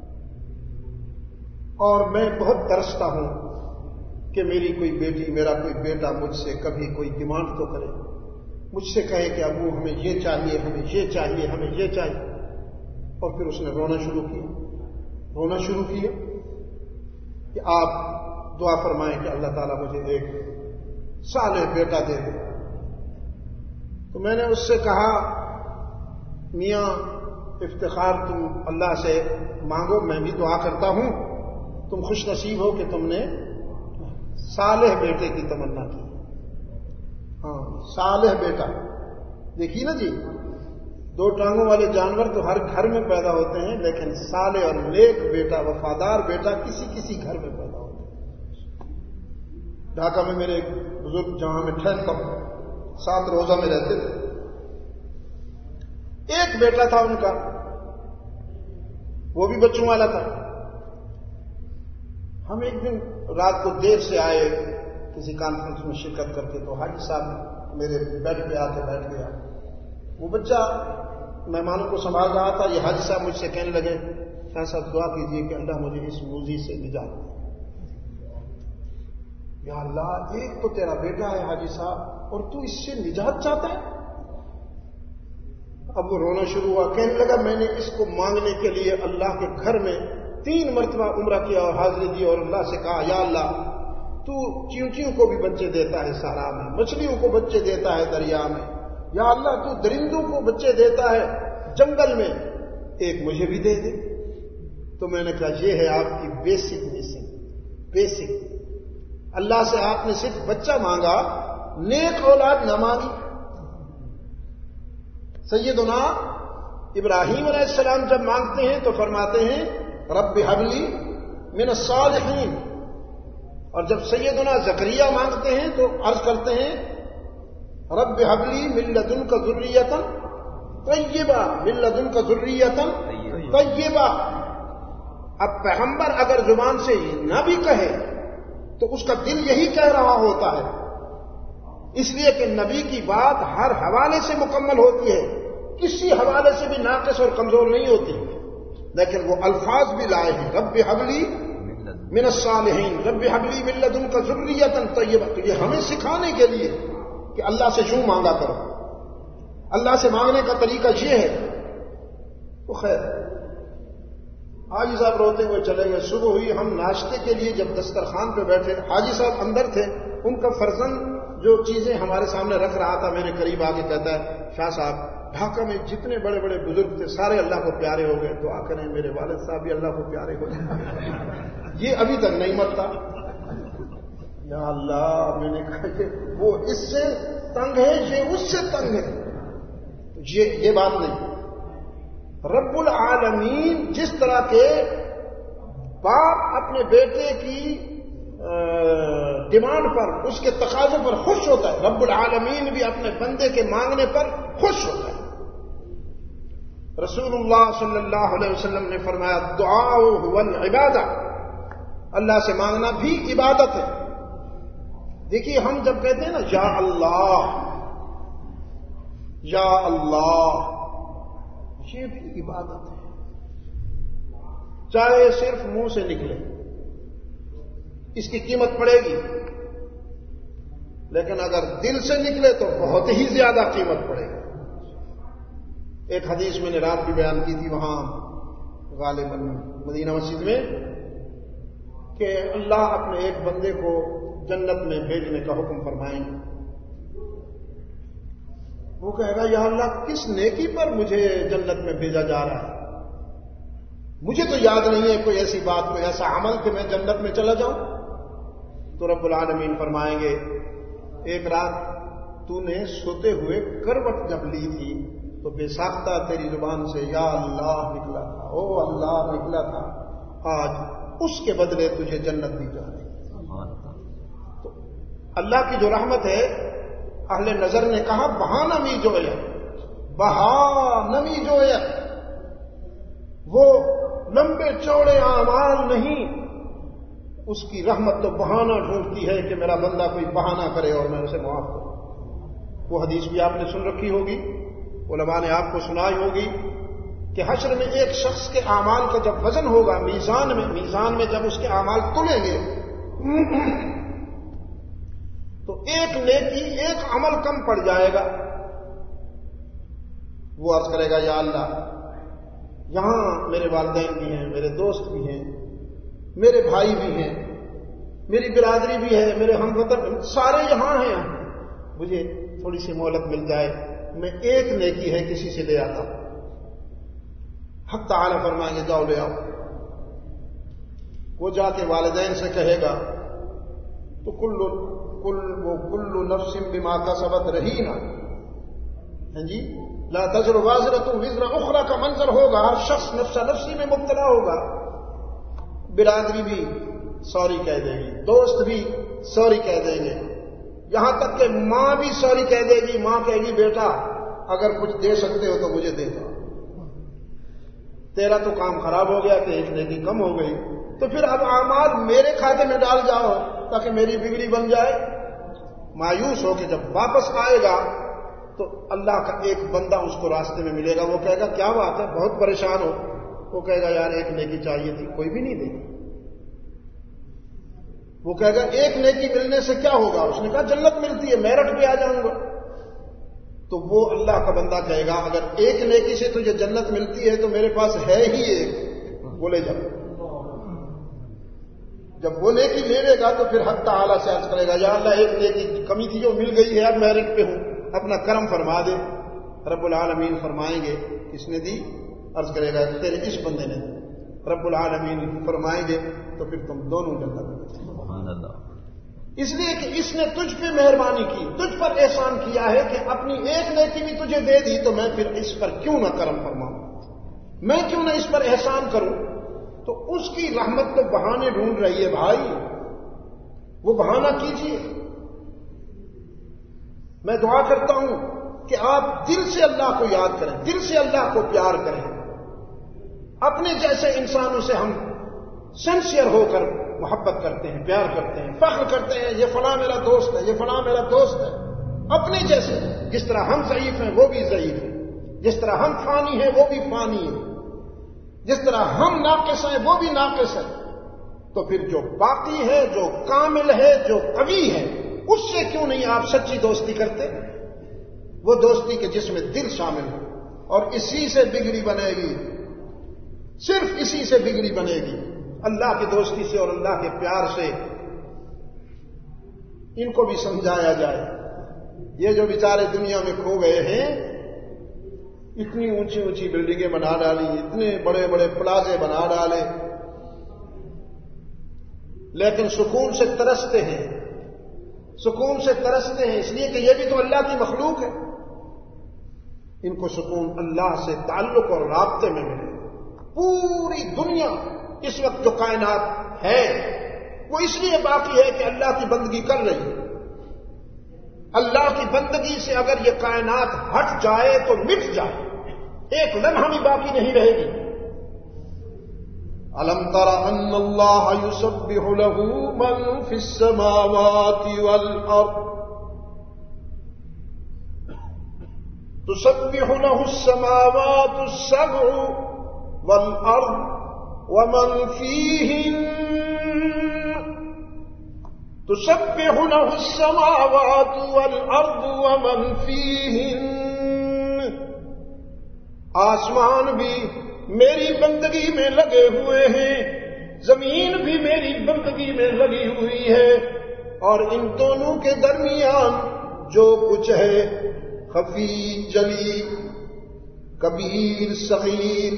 اور میں بہت ترستا ہوں کہ میری کوئی بیٹی میرا کوئی بیٹا مجھ سے کبھی کوئی ڈیمانڈ تو کرے, مجھ سے کہے کہ ابو ہمیں یہ چاہیے ہمیں یہ چاہیے ہمیں یہ چاہیے. اور پھر اس نے رونا شروع کیا رونا شروع کیا کہ آپ دعا فرمائیں کہ اللہ تعالیٰ مجھے ایک صالح بیٹا دے دے. تو میں نے اس سے کہا میاں افتخار تم اللہ سے مانگو, میں بھی دعا کرتا ہوں. تم خوش نصیب ہو کہ تم نے صالح بیٹے کی تمنا کی. ہاں صالح بیٹا. دیکھیے نا جی, دو ٹانگوں والے جانور تو ہر گھر میں پیدا ہوتے ہیں, لیکن صالح اور نیک بیٹا وفادار بیٹا کسی کسی گھر میں پیدا ہوتا ہے. ڈھاکہ میں میرے ایک بزرگ جہاں میں ٹھہرتا ہوں سات روزہ میں رہتے تھے, ایک بیٹا تھا ان کا, وہ بھی بچوں والا تھا. ہم ایک دن رات کو دیر سے آئے کسی کانفرنس میں شرکت کر کے, تو حاجی صاحب میرے بیڈ پہ آ کے بیٹھ گیا. وہ بچہ مہمانوں کو سنبھال رہا تھا. یہ حاجی صاحب مجھ سے کہنے لگے شاہ صاحب دعا کیجیے کہ اللہ مجھے اس موذی سے نجات دے. یا اللہ ایک تو تیرا بیٹا ہے حاجی صاحب اور تو اس سے نجات چاہتا ہے. اب وہ رونا شروع ہوا, کہنے لگا میں نے اس کو مانگنے کے لیے اللہ کے گھر میں تین مرتبہ عمرہ کیا اور حاضری دی, اور اللہ سے کہا یا اللہ تو چیونٹیوں کو بھی بچے دیتا ہے صحرا میں, مچھلیوں کو بچے دیتا ہے دریا میں, یا اللہ تو درندوں کو بچے دیتا ہے جنگل میں, ایک مجھے بھی دے دے. تو میں نے کہا یہ ہے آپ کی بیسک مسنگ, بیسک. اللہ سے آپ نے صرف بچہ مانگا, نیک اولاد نہ مانگی. سیدنا ابراہیم علیہ السلام جب مانگتے ہیں تو فرماتے ہیں رب حبلی من الصالحین, اور جب سیدنا زکریا مانگتے ہیں تو عرض کرتے ہیں رب حبلی من لدنک ذریۃ طیبہ, من لدنک ذریۃ طیبہ. اب پیغمبر اگر زبان سے نہ بھی کہے تو اس کا دل یہی کہہ رہا ہوتا ہے, اس لیے کہ نبی کی بات ہر حوالے سے مکمل ہوتی ہے, کسی حوالے سے بھی ناقص اور کمزور نہیں ہوتی. لیکن وہ الفاظ بھی لائے ہیں رب حبلی من الصالحین, رب حبلی من لدنک ذریۃ طیبہ. تو یہ ہمیں سکھانے کے لیے کہ اللہ سے یوں مانگا کرو, اللہ سے مانگنے کا طریقہ یہ ہے. تو خیر حاجی صاحب روتے ہوئے چلے گئے. صبح ہوئی, ہم ناشتے کے لیے جب دسترخوان پہ بیٹھے, حاجی صاحب اندر تھے, ان کا فرزند جو چیزیں ہمارے سامنے رکھ رہا تھا میرے قریب آ کے کہتا ہے شاہ صاحب ڈھاکہ میں جتنے بڑے بڑے بزرگ تھے سارے اللہ کو پیارے ہو گئے, دعا کریں میرے والد صاحب بھی اللہ کو پیارے ہو جائیں. یہ ابھی تک نہیں مرتا. یا اللہ, میں نے کہا کہ وہ اس سے تنگ ہے, یہ اس سے تنگ ہے. یہ یہ بات نہیں. رب العالمین جس طرح کے باپ اپنے بیٹے کی ڈیمانڈ پر, اس کے تقاضے پر خوش ہوتا ہے, رب العالمین بھی اپنے بندے کے مانگنے پر خوش ہوتا ہے. رسول اللہ صلی اللہ علیہ وسلم نے فرمایا دعاء هو العبادہ, اللہ سے مانگنا بھی عبادت ہے. دیکھیے ہم جب کہتے ہیں نا یا اللہ یا اللہ, یہ بھی عبادت ہے, چاہے صرف منہ سے نکلے, اس کی قیمت پڑے گی, لیکن اگر دل سے نکلے تو بہت ہی زیادہ قیمت پڑے گی. ایک حدیث میں نے رات بھی بیان کی تھی وہاں غالباً مدینہ مسجد میں, کہ اللہ اپنے ایک بندے کو جنت میں بھیجنے کا حکم فرمائیں گے. وہ کہے گا یا اللہ کس نیکی پر مجھے جنت میں بھیجا جا رہا ہے, مجھے تو یاد نہیں ہے کوئی ایسی بات, کوئی ایسا عمل کہ میں جنت میں چلا جاؤں. تو رب العالمین فرمائیں گے ایک رات تو نے سوتے ہوئے کروٹ جب لی تھی تو بے ساختہ تیری زبان سے یا اللہ نکلا تھا, او اللہ نکلا تھا, آج اس کے بدلے تجھے جنت دی جا رہی. تو اللہ کی جو رحمت ہے, اہل نظر نے کہا بہانمی جو ہے, بہانمی جو ہے وہ لمبے چوڑے اعمال نہیں, اس کی رحمت تو بہانہ ڈھونڈتی ہے کہ میرا بندہ کوئی بہانہ کرے اور میں اسے معاف کروں. وہ حدیث بھی آپ نے سن رکھی ہوگی, علماء نے آپ کو سنائی ہوگی کہ حشر میں ایک شخص کے اعمال کا جب وزن ہوگا میزان میں, میزان میں جب اس کے اعمال تلیں گے تو ایک نیکی ایک عمل کم پڑ جائے گا. وہ عرض کرے گا یا اللہ یہاں میرے والدین بھی ہیں, میرے دوست بھی ہیں, میرے بھائی بھی ہیں, میری برادری بھی ہے, میرے ہم وطن سارے یہاں ہیں, مجھے تھوڑی سی مہلت مل جائے, میں ایک نیکی ہے کسی سے لے آتا. حق تعالی فرمائیں گے جاؤ لے آؤ. وہ جا کے والدین سے کہے گا تو کل کل وہ کل نفس بما کسبت رہینا, ہاں جی, لا تزر وازرۃ وزر اخرى کا منظر ہوگا, ہر شخص نفسا نفسی میں مبتلا ہوگا. برادری بھی سوری کہہ دے گی, دوست بھی سوری کہہ دیں گے, یہاں تک کہ ماں بھی سوری کہہ دے گی. ماں کہے گی بیٹا اگر کچھ دے سکتے ہو تو مجھے دے دو, تیرا تو کام خراب ہو گیا کہ ایک نیکی کم ہو گئی, تو پھر اب اعمال میرے کھاتے میں ڈال جاؤ تاکہ میری بگڑی بن جائے. مایوس ہو کے جب واپس آئے گا تو اللہ کا ایک بندہ اس کو راستے میں ملے گا. وہ کہے گا کیا بات ہے, بہت پریشان ہو. وہ کہے گا یار ایک نیکی چاہیے تھی, کوئی بھی نہیں دے گی. وہ کہے گا ایک نیکی ملنے سے کیا ہوگا, اس نے کہا جنت ملتی ہے, میرٹ بھی آ جاؤں گا. تو وہ اللہ کا بندہ کہے گا اگر ایک نیکی سے تجھے جنت ملتی ہے تو میرے پاس ہے ہی ایک, بولے جا. جب وہ نیکی لے لے گا تو پھر حق تعالی سے عرض کرے گا یا اللہ ایک نیکی کی کمی تھی جو مل گئی ہے, اب میرٹ پہ ہوں, اپنا کرم فرما دے. رب العالمین فرمائیں گے کس نے دی, عرض کرے گا تیرے اس بندے نے. رب العالمین فرمائیں گے تو پھر تم دونوں جنت میں سبحان اللہ. اس لیے کہ اس نے تجھ پہ مہربانی کی، تجھ پر احسان کیا ہے کہ اپنی ایک نیکی بھی تجھے دے دی، تو میں پھر اس پر کیوں نہ کرم فرماؤں، میں کیوں نہ اس پر احسان کروں. تو اس کی رحمت تو بہانے ڈھونڈ رہی ہے بھائی، وہ بہانہ کیجیے. میں دعا کرتا ہوں کہ آپ دل سے اللہ کو یاد کریں، دل سے اللہ کو پیار کریں. اپنے جیسے انسانوں سے ہم سنسیئر ہو کر محبت کرتے ہیں، پیار کرتے ہیں، فخر کرتے ہیں یہ فلاں میرا دوست ہے، یہ فلاں میرا دوست ہے. اپنے جیسے، جس طرح ہم ضعیف ہیں وہ بھی ضعیف ہیں، جس طرح ہم فانی ہیں وہ بھی فانی ہیں، جس طرح ہم ناقص ہیں وہ بھی ناقص ہیں. تو پھر جو باقی ہے، جو کامل ہے، جو قوی ہے، اس سے کیوں نہیں آپ سچی دوستی کرتے؟ وہ دوستی کہ جس میں دل شامل ہو. اور اسی سے بگڑی بنے گی، صرف اسی سے بگڑی بنے گی، اللہ کی دوستی سے اور اللہ کے پیار سے. ان کو بھی سمجھایا جائے. یہ جو بیچارے دنیا میں کھو گئے ہیں، اتنی اونچی اونچی بلڈنگیں بنا ڈالی، اتنے بڑے بڑے پلازے بنا ڈالے، لیکن سکون سے ترستے ہیں، سکون سے ترستے ہیں اس لیے کہ یہ بھی تو اللہ کی مخلوق ہے. ان کو سکون اللہ سے تعلق اور رابطے میں ملے. پوری دنیا اس وقت جو کائنات ہے وہ اس لیے باقی ہے کہ اللہ کی بندگی کر رہی ہے. اللہ کی بندگی سے اگر یہ کائنات ہٹ جائے تو مٹ جائے، ایک لمحہ بھی باقی نہیں رہے گی. الم تر ان اللہ یسبح له من فی السماوات والارض تسبح له السماوات السبع والارض ومن فیہن تسبح له السماوات والارض ومن فیہن. آسمان بھی میری بندگی میں لگے ہوئے ہیں، زمین بھی میری بندگی میں لگی ہوئی ہے، اور ان دونوں کے درمیان جو کچھ ہے، خفی جلی، کبیر صغیر،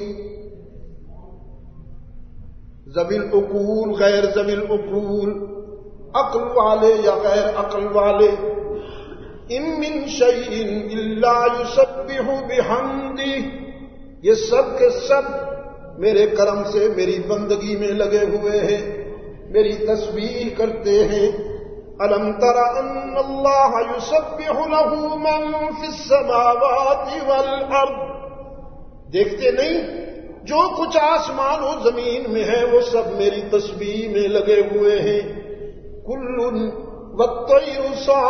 ذوی العقول غیر ذوی العقول، عقل والے یا غیر عقل والے، ان من شیء الا یسبح بحمدہ، یہ سب کے سب میرے کرم سے میری بندگی میں لگے ہوئے ہیں، میری تسبیح کرتے ہیں. الم تر ان اللہ یسبح له من فی السماوات والارض، دیکھتے نہیں جو کچھ آسمان و زمین میں ہے وہ سب میری تسبیح میں لگے ہوئے ہیں. کل والطیر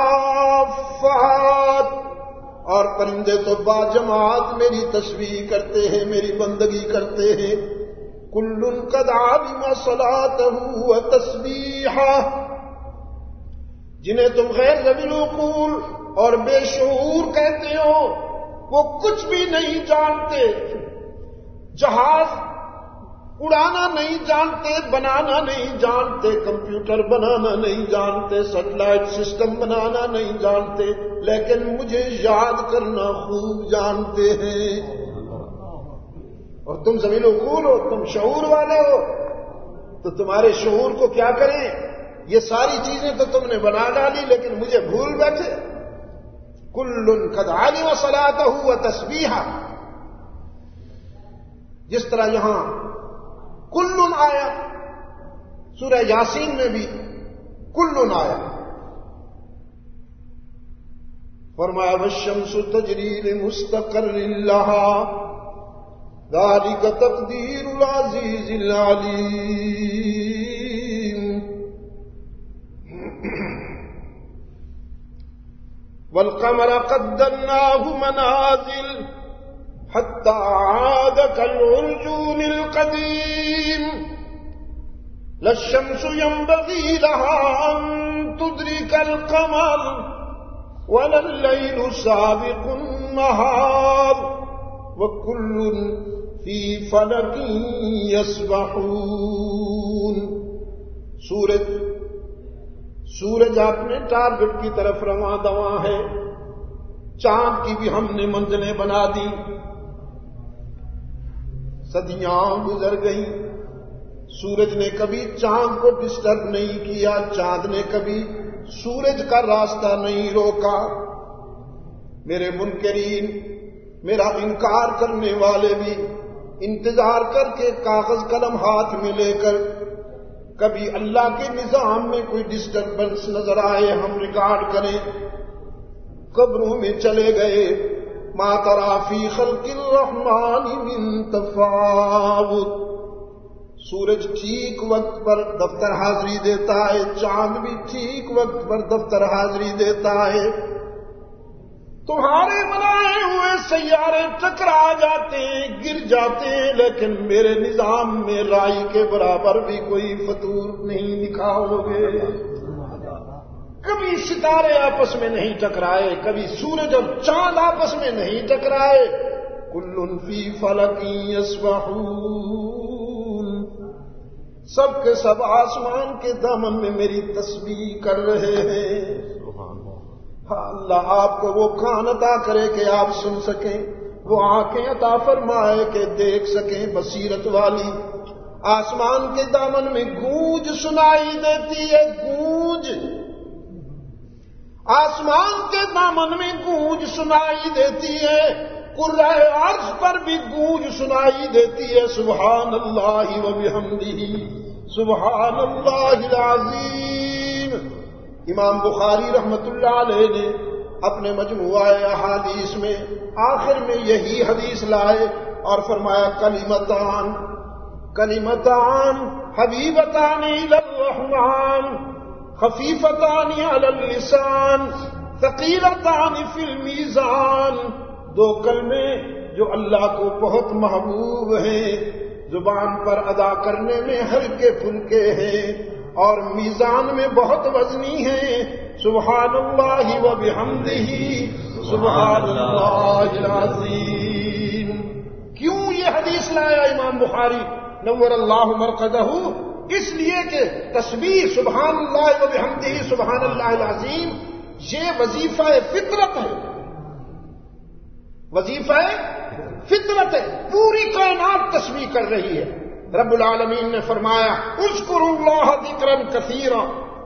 صافات، اور پرندے تو باجماعت میری تسبیح کرتے ہیں، میری بندگی کرتے ہیں. کل قد علم صلاته وتسبیحہ، جنہیں تم غیر ذوی العقول اور بے شعور کہتے ہو وہ کچھ بھی نہیں جانتے، جہاز اڑانا نہیں جانتے، بنانا نہیں جانتے، کمپیوٹر بنانا نہیں جانتے، سیٹلائٹ سسٹم بنانا نہیں جانتے، لیکن مجھے یاد کرنا خوب جانتے ہیں. اور تم ذوی العقول ہو، تم شعور والے ہو، تو تمہارے شعور کو کیا کریں؟ یہ ساری چیزیں تو تم نے بنا ڈالی لیکن مجھے بھول بیٹھے. کل قد علم صلاته وتسبیحہ، جس طرح یہاں کلن آیا، سورہ یاسین میں بھی کلن آیا. فرمایا والشمس تجری لمستقر لها ذلك تقدیر العزیز العلیم. والقمر قدرناه منازل حتى عاد كالعرجون القديم. لا الشمس ينبغي لها أن تدرك القمر ولا الليل سابق النهار وكل في فلك يسبحون. سورج سورج اپنے ٹارگٹ کی طرف رواں دواں ہے، چاند کی بھی ہم نے منزلیں بنا دی. صدیاں گزر گئیں، سورج نے کبھی چاند کو ڈسٹرب نہیں کیا، چاند نے کبھی سورج کا راستہ نہیں روکا۔ میرے منکرین، میرا انکار کرنے والے بھی انتظار کر کے کاغذ قلم ہاتھ میں لے کر کبھی اللہ کے نظام میں کوئی ڈسٹربنس نظر آئے ہم ریکارڈ کریں۔ قبروں میں چلے گئے، ما تری فی خلق الرحمن من تفاوت۔ سورج ٹھیک وقت پر دفتر حاضری دیتا ہے، چاند بھی ٹھیک وقت پر دفتر حاضری دیتا ہے۔ تمہارے بنائے ہوئے سیارے ٹکرا جاتے ہیں، گر جاتے ہیں، لیکن میرے نظام میں رائی کے برابر بھی کوئی فطور نہیں دکھاؤ گے۔ کبھی ستارے آپس میں نہیں ٹکرائے، کبھی سورج اور چاند آپس میں نہیں ٹکرائے۔ کل فی فلک یسبحون، سب کے سب آسمان کے دامن میں میری تسبیح کر رہے ہیں۔ اللہ آپ کو وہ کان عطا کرے کہ آپ سن سکیں، وہ آنکھیں عطا فرمائے کہ دیکھ سکیں، بصیرت والی۔ آسمان کے دامن میں گونج سنائی دیتی ہے، گونج آسمان کے دامن میں گونج سنائی دیتی ہے، قرہ عرش پر بھی گونج سنائی دیتی ہے۔ سبحان اللہ و بحمدہ، سبحان اللہ العظیم۔ امام بخاری رحمت اللہ علیہ نے اپنے مجموعہ احادیث میں آخر میں یہی حدیث لائے اور فرمایا کلمتان کلمتان حبیبتان الی الرحمن خفیفتان علی اللسان ثقیلتان فی المیزان۔ دو کلمے جو اللہ کو بہت محبوب ہیں، زبان پر ادا کرنے میں ہلکے پھلکے ہیں اور میزان میں بہت وزنی ہیں۔ سبحان اللہ و بحمدہ، سبحان اللہ العظیم۔ کیوں یہ حدیث لایا امام بخاری نور اللہ مرقدہ؟ اس لیے کہ تسبیح سبحان اللہ و بحمدہ سبحان اللہ العظیم یہ وظیفہ فطرت ہے، وظیفہ فطرت ہے۔ پوری کائنات تسبیح کر رہی ہے۔ رب العالمین نے فرمایا اذکروا اللہ ذکرا کثیرا،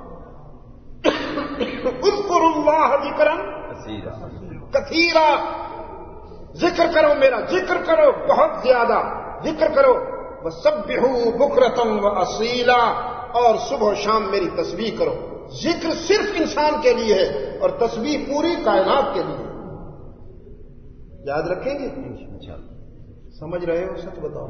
اذکروا اللہ ذکرا کثیرا، ذکر کرو، میرا ذکر کرو بہت زیادہ، ذکر کرو۔ وسبحوا بکرۃ واصیلا، اور صبح و شام میری تسبیح کرو۔ ذکر صرف انسان کے لیے ہے اور تسبیح پوری کائنات کے لیے۔ یاد رکھیں گے؟ سمجھ رہے ہو؟ سچ بتاؤ،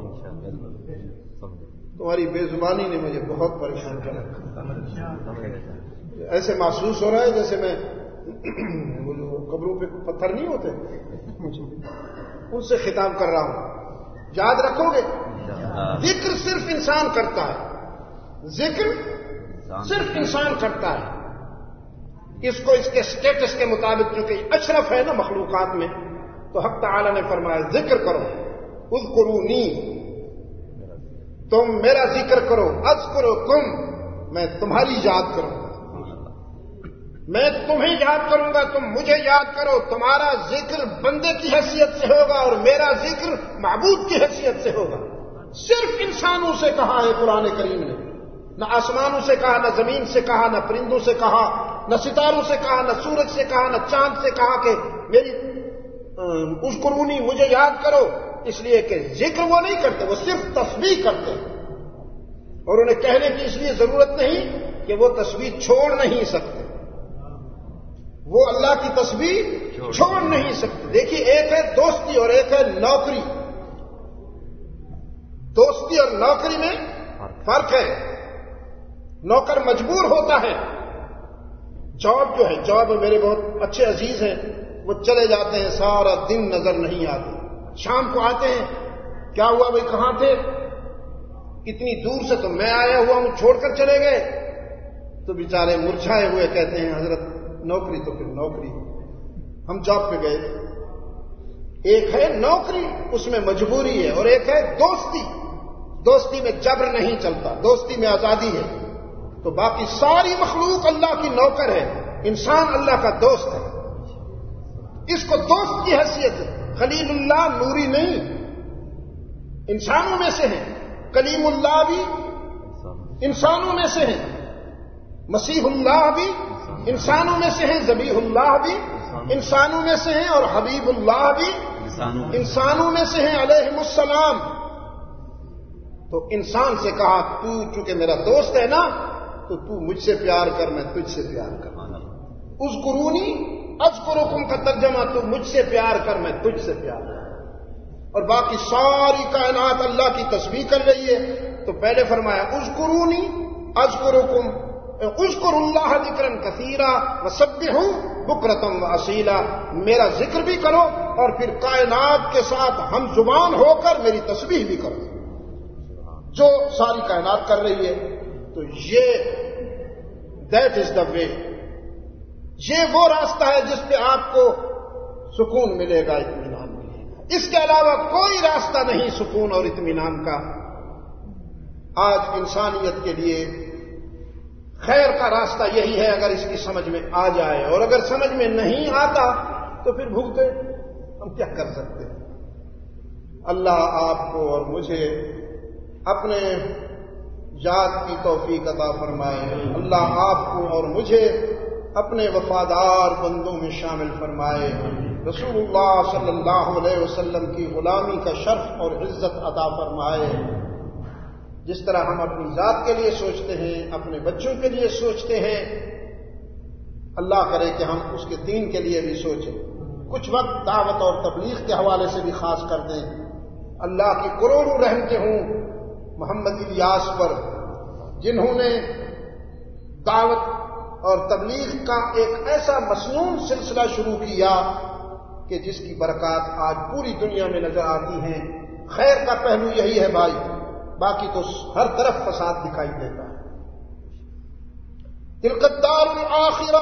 تمہاری بے زبانی نے مجھے بہت پریشان کر رکھا۔ ایسے محسوس ہو رہا ہے جیسے میں قبروں پہ پتھر نہیں ہوتے ان سے خطاب کر رہا ہوں۔ یاد رکھو گے، ذکر صرف انسان کرتا ہے، ذکر صرف انسان کرتا ہے۔ اس کو اس کے سٹیٹس کے مطابق جو کہ اشرف ہے نا مخلوقات میں، تو حق تعالی نے فرمایا ذکر کرو، اذکرونی، تم میرا ذکر کرو، اذکرکم، میں تمہاری یاد کروں گا، میں تمہیں یاد کروں گا، تم مجھے یاد کرو۔ تمہارا ذکر بندے کی حیثیت سے ہوگا اور میرا ذکر معبود کی حیثیت سے ہوگا۔ صرف انسانوں سے کہا ہے قرآن کریم نے، نہ آسمانوں سے کہا، نہ زمین سے کہا، نہ پرندوں سے کہا، نہ ستاروں سے کہا، نہ سورج سے کہا، نہ چاند سے کہا کہ میری اذکرونی، مجھے یاد کرو، اس لیے کہ ذکر وہ نہیں کرتے، وہ صرف تسبیح کرتے ہیں، اور انہیں کہنے کی اس لیے ضرورت نہیں کہ وہ تسبیح چھوڑ نہیں سکتے، وہ اللہ کی تسبیح چھوڑ نہیں سکتے۔ دیکھیے، ایک ہے دوستی اور ایک ہے نوکری۔ دوستی اور نوکری میں فرق ہے۔ نوکر مجبور ہوتا ہے، جاب جو ہے، جاب میرے بہت اچھے عزیز ہیں، وہ چلے جاتے ہیں، سارا دن نظر نہیں آتے، شام کو آتے ہیں، کیا ہوا بھائی، کہاں تھے؟ اتنی دور سے تو میں آیا ہوا ہوں، چھوڑ کر چلے گئے۔ تو بیچارے مرجھائے ہوئے کہتے ہیں حضرت نوکری تو پھر نوکری، ہم جاب پہ گئے۔ ایک ہے نوکری، اس میں مجبوری ہے، اور ایک ہے دوستی، دوستی میں جبر نہیں چلتا، دوستی میں آزادی ہے۔ تو باقی ساری مخلوق اللہ کی نوکر ہے، انسان اللہ کا دوست ہے، اس کو دوست کی حیثیت ہے۔ خلیل اللہ نوری نہیں، انسانوں میں سے ہیں، کلیم اللہ بھی انسانوں میں سے ہیں، مسیح اللہ بھی انسانوں میں سے ہیں، ذبیح اللہ بھی انسانوں میں سے ہیں، اور حبیب اللہ بھی انسانوں میں سے ہیں علیہم السلام۔ تو انسان سے کہا تو چونکہ میرا دوست ہے نا تو تو مجھ سے پیار کر، میں تجھ سے پیار کر۔ اذکرونی اذکرکم کا ترجمہ تو مجھ سے پیار کر، میں تجھ سے پیار کر۔ اور باقی ساری کائنات اللہ کی تسبیح کر رہی ہے، تو پہلے فرمایا اذکرونی اذکرکم، اذکر اللہ ذکرا کثیرا وسبحوا بکرۃ واصیلا، میرا ذکر بھی کرو اور پھر کائنات کے ساتھ ہم زبان ہو کر میری تسبیح بھی کرو، جو ساری کائنات کر رہی ہے۔ تو یہ دیٹ از دا وے، یہ وہ راستہ ہے جس پہ آپ کو سکون ملے گا، اطمینان ملے گا۔ اس کے علاوہ کوئی راستہ نہیں سکون اور اطمینان کا۔ آج انسانیت کے لیے خیر کا راستہ یہی ہے، اگر اس کی سمجھ میں آ جائے، اور اگر سمجھ میں نہیں آتا تو پھر بھگتے ہم کیا کر سکتے ہیں۔ اللہ آپ کو اور مجھے اپنے یاد کی توفیق عطا فرمائے، اللہ آپ کو اور مجھے اپنے وفادار بندوں میں شامل فرمائے، رسول اللہ صلی اللہ علیہ وسلم کی غلامی کا شرف اور عزت عطا فرمائے۔ جس طرح ہم اپنی ذات کے لیے سوچتے ہیں، اپنے بچوں کے لیے سوچتے ہیں، اللہ کرے کہ ہم اس کے دین کے لیے بھی سوچیں، کچھ وقت دعوت اور تبلیغ کے حوالے سے بھی خاص کر دیں۔ اللہ کی کروڑوں رحمتیں ہوں محمد الیاس پر، جنہوں نے دعوت اور تبلیغ کا ایک ایسا مسنون سلسلہ شروع کیا کہ جس کی برکات آج پوری دنیا میں نظر آتی ہیں۔ خیر کا پہلو یہی ہے بھائی، باقی تو ہر طرف فساد دکھائی دیتا ہے۔ تلک الدار الآخرہ،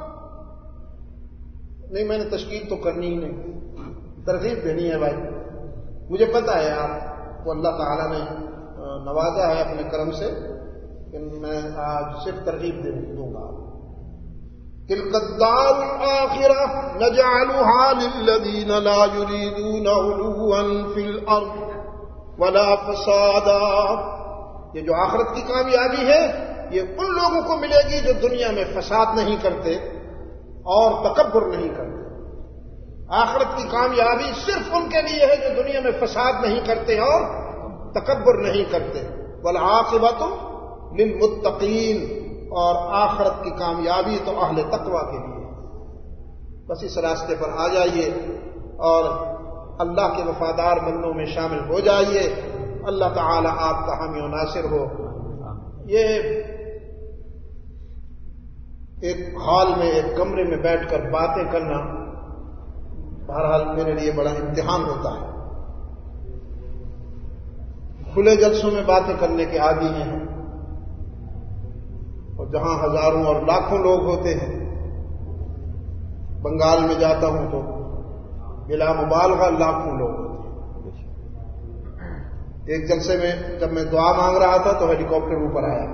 نہیں میں نے تشکیل تو کرنی ہی نہیں، ترغیب دینی ہے بھائی۔ مجھے پتا ہے آپ کو اللہ تعالیٰ نے نوازا ہے اپنے کرم سے، کہ میں آج صرف ترغیب دوں گا۔ تلک الدار الآخرہ نجعلها للذین لا یریدون علوا فی الارض ولا فسادا، یہ جو آخرت کی کامیابی ہے یہ ان لوگوں کو ملے گی جو دنیا میں فساد نہیں کرتے اور تکبر نہیں کرتے۔ آخرت کی کامیابی صرف ان کے لیے ہے جو دنیا میں فساد نہیں کرتے اور تکبر نہیں کرتے۔ والعاقبۃ للمتقین، اور آخرت کی کامیابی تو اہل تقوی کے لیے۔ بس اس راستے پر آ جائیے اور اللہ کے وفادار بندوں میں شامل ہو جائیے، اللہ تعالی آپ کا حامی و ناصر ہو۔ یہ ایک ہال میں ایک کمرے میں بیٹھ کر باتیں کرنا بہرحال میرے لیے بڑا امتحان ہوتا ہے۔ کھلے جلسوں میں باتیں کرنے کے عادی ہیں، اور جہاں ہزاروں اور لاکھوں لوگ ہوتے ہیں۔ بنگال میں جاتا ہوں تو بلا مبالغہ لاکھوں لوگ ہوتے ہیں۔ ایک جلسے میں جب میں دعا مانگ رہا تھا تو ہیلی کاپٹر اوپر آیا،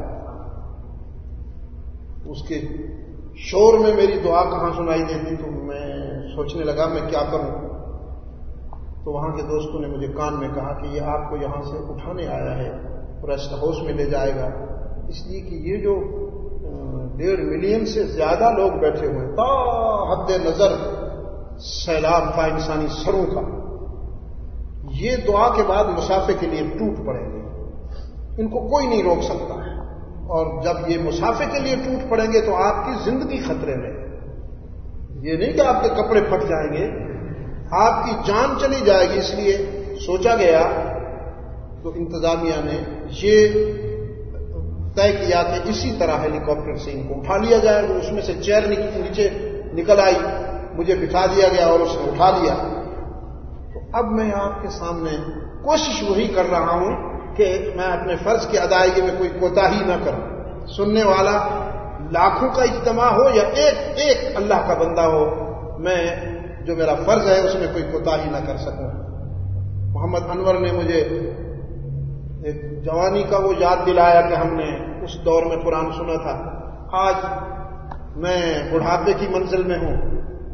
اس کے شور میں میری دعا کہاں سنائی دیتی، تو میں سوچنے لگا میں کیا کروں۔ تو وہاں کے دوستوں نے مجھے کان میں کہا کہ یہ آپ کو یہاں سے اٹھانے آیا ہے، ریسٹ ہاؤس میں لے جائے گا، اس لیے کہ یہ جو ڈیڑھ ملین سے زیادہ لوگ بیٹھے ہوئے تا حد نظر سیلاب کا انسانی سروں کا، یہ دعا کے بعد مسافے کے لیے ٹوٹ پڑیں گے، ان کو کوئی نہیں روک سکتا، اور جب یہ مسافے کے لیے ٹوٹ پڑیں گے تو آپ کی زندگی خطرے میں۔ یہ نہیں کہ آپ کے کپڑے پھٹ جائیں گے، آپ کی جان چلی جائے گی۔ اس لیے سوچا گیا تو انتظامیہ نے یہ طے کیا کہ اسی طرح ہیلی کاپٹر سے ان کو اٹھا لیا جائے گا۔ اس میں سے چیئر نیچے نکل آئی، مجھے بٹھا دیا گیا اور اس نے اٹھا لیا۔ تو اب میں آپ کے سامنے کوشش وہی کر رہا ہوں کہ میں اپنے فرض کی ادائیگی میں کوئی کوتاہی نہ کروں۔ سننے والا لاکھوں کا اجتماع ہو یا ایک ایک اللہ کا بندہ ہو، میں جو میرا فرض ہے اس میں کوئی کوتاہی نہ کر سکوں۔ محمد انور نے مجھے ایک جوانی کا وہ یاد دلایا کہ ہم نے اس دور میں قرآن سنا تھا۔ آج میں بڑھاپے کی منزل میں ہوں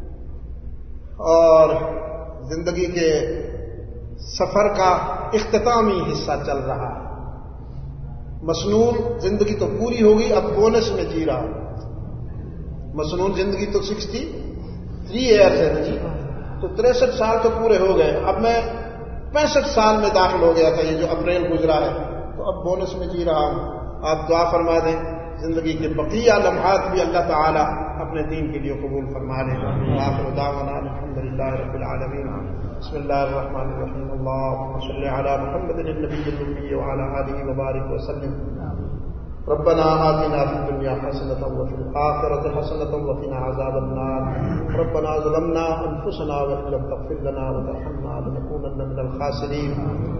اور زندگی کے سفر کا اختتامی حصہ چل رہا ہے۔ مسنون زندگی تو پوری ہوگی، اب بونس میں جی رہا ہوں. مسنون زندگی تو سکسٹی تھری ایئرس ہے نا جی، تو تریسٹھ سال تو پورے ہو گئے. اب میں پینسٹھ سال میں داخل ہو گیا تھا، یہ جو اپریل گزرا ہے، تو اب بونس میں جی رہا ہوں. آپ دعا فرما دیں زندگی کے بقیہ لمحات بھی اللہ تعالی اپنے دین کے لیے قبول فرما لیں. آخر دعوانا الحمدللہ رب العالمین. بسم اللہ الرحمن الرحیم. اللهم صل علی محمد النبی الأمی وعلی آلہ وبارک وسلم. ربنا آتنا في الدنيا حسنة وفي الآخرة حسنة وقنا عذاب النار. ربنا ظلمنا أنفسنا وإن لم تغفر لنا وترحمنا لنكونن من الخاسرين.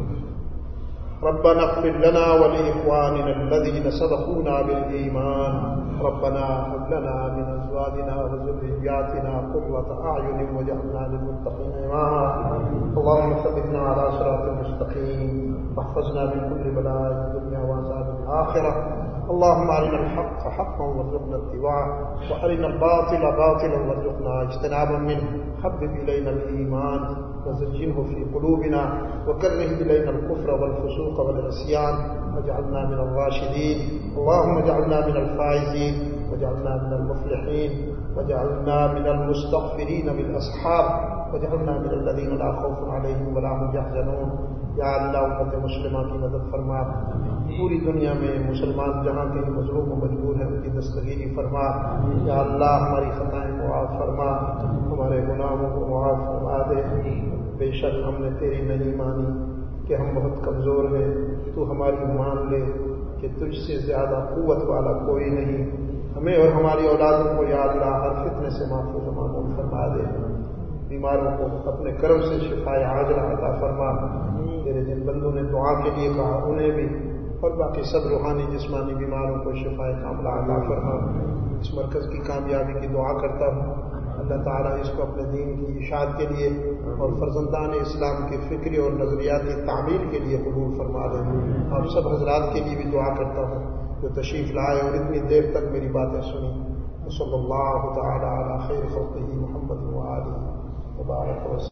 ربنا اغفر لنا ولإخواننا الذين سبقونا بالإيمان. ربنا هب لنا من أزواجنا وذرياتنا قرة أعين واجعلنا للمتقين إماما. اللهم ثبتنا على صراط المستقيم واحفظنا من كل بلاء الدنيا وعذاب الآخرة. اللهم أرنا الحق حقا وارزقنا اتباعه وأرنا الباطل باطلا وارزقنا اجتنابا منه. حبب إلينا الإيمان وزينه في قلوبنا وكره إلينا الكفر والفسوق والعصيان واجعلنا من الراشدين. اللهم اجعلنا من الفائزين واجعلنا من المفلحين واجعلنا من المستغفرين بالأسحار واجعلنا من الذين لا خوف عليهم ولا هم يحزنون. یا اللہ امت مسلمہ کی مدد فرما. پوری دنیا میں مسلمان جہاں کہیں مظلوم و مجبور ہیں ان کی دستگیری فرما. یا اللہ ہماری خطائیں معاف فرما، ہمارے گناہوں کو معاف فرما دے. بے شک ہم نے تیری نہیں مانی کہ ہم بہت کمزور ہیں، تو ہماری مان لے کہ تجھ سے زیادہ قوت والا کوئی نہیں. ہمیں اور ہماری اولادوں کو یا اللہ ہر فتنے سے محفوظ و معمون فرما دے. بیماروں کو اپنے کرم سے شفائے عاجلہ عطا فرما. تیرے جن بندوں نے دعا کے لیے کہا انہیں بھی اور باقی سب روحانی جسمانی بیماروں کو شفائے کاملہ عطا فرما. اس مرکز کی کامیابی کی دعا کرتا ہوں. اللہ تعالیٰ اس کو اپنے دین کی اشاعت کے لیے اور فرزندان اسلام کی فکری اور نظریاتی تعمیر کے لیے قبول فرما دیں. آپ سب حضرات کے لیے بھی دعا کرتا ہوں جو تشریف لائے اور اتنی دیر تک میری باتیں سنی. صلی اللہ تعالیٰ علی خیر خلقہ محمد وآلہ وبارک وسلم.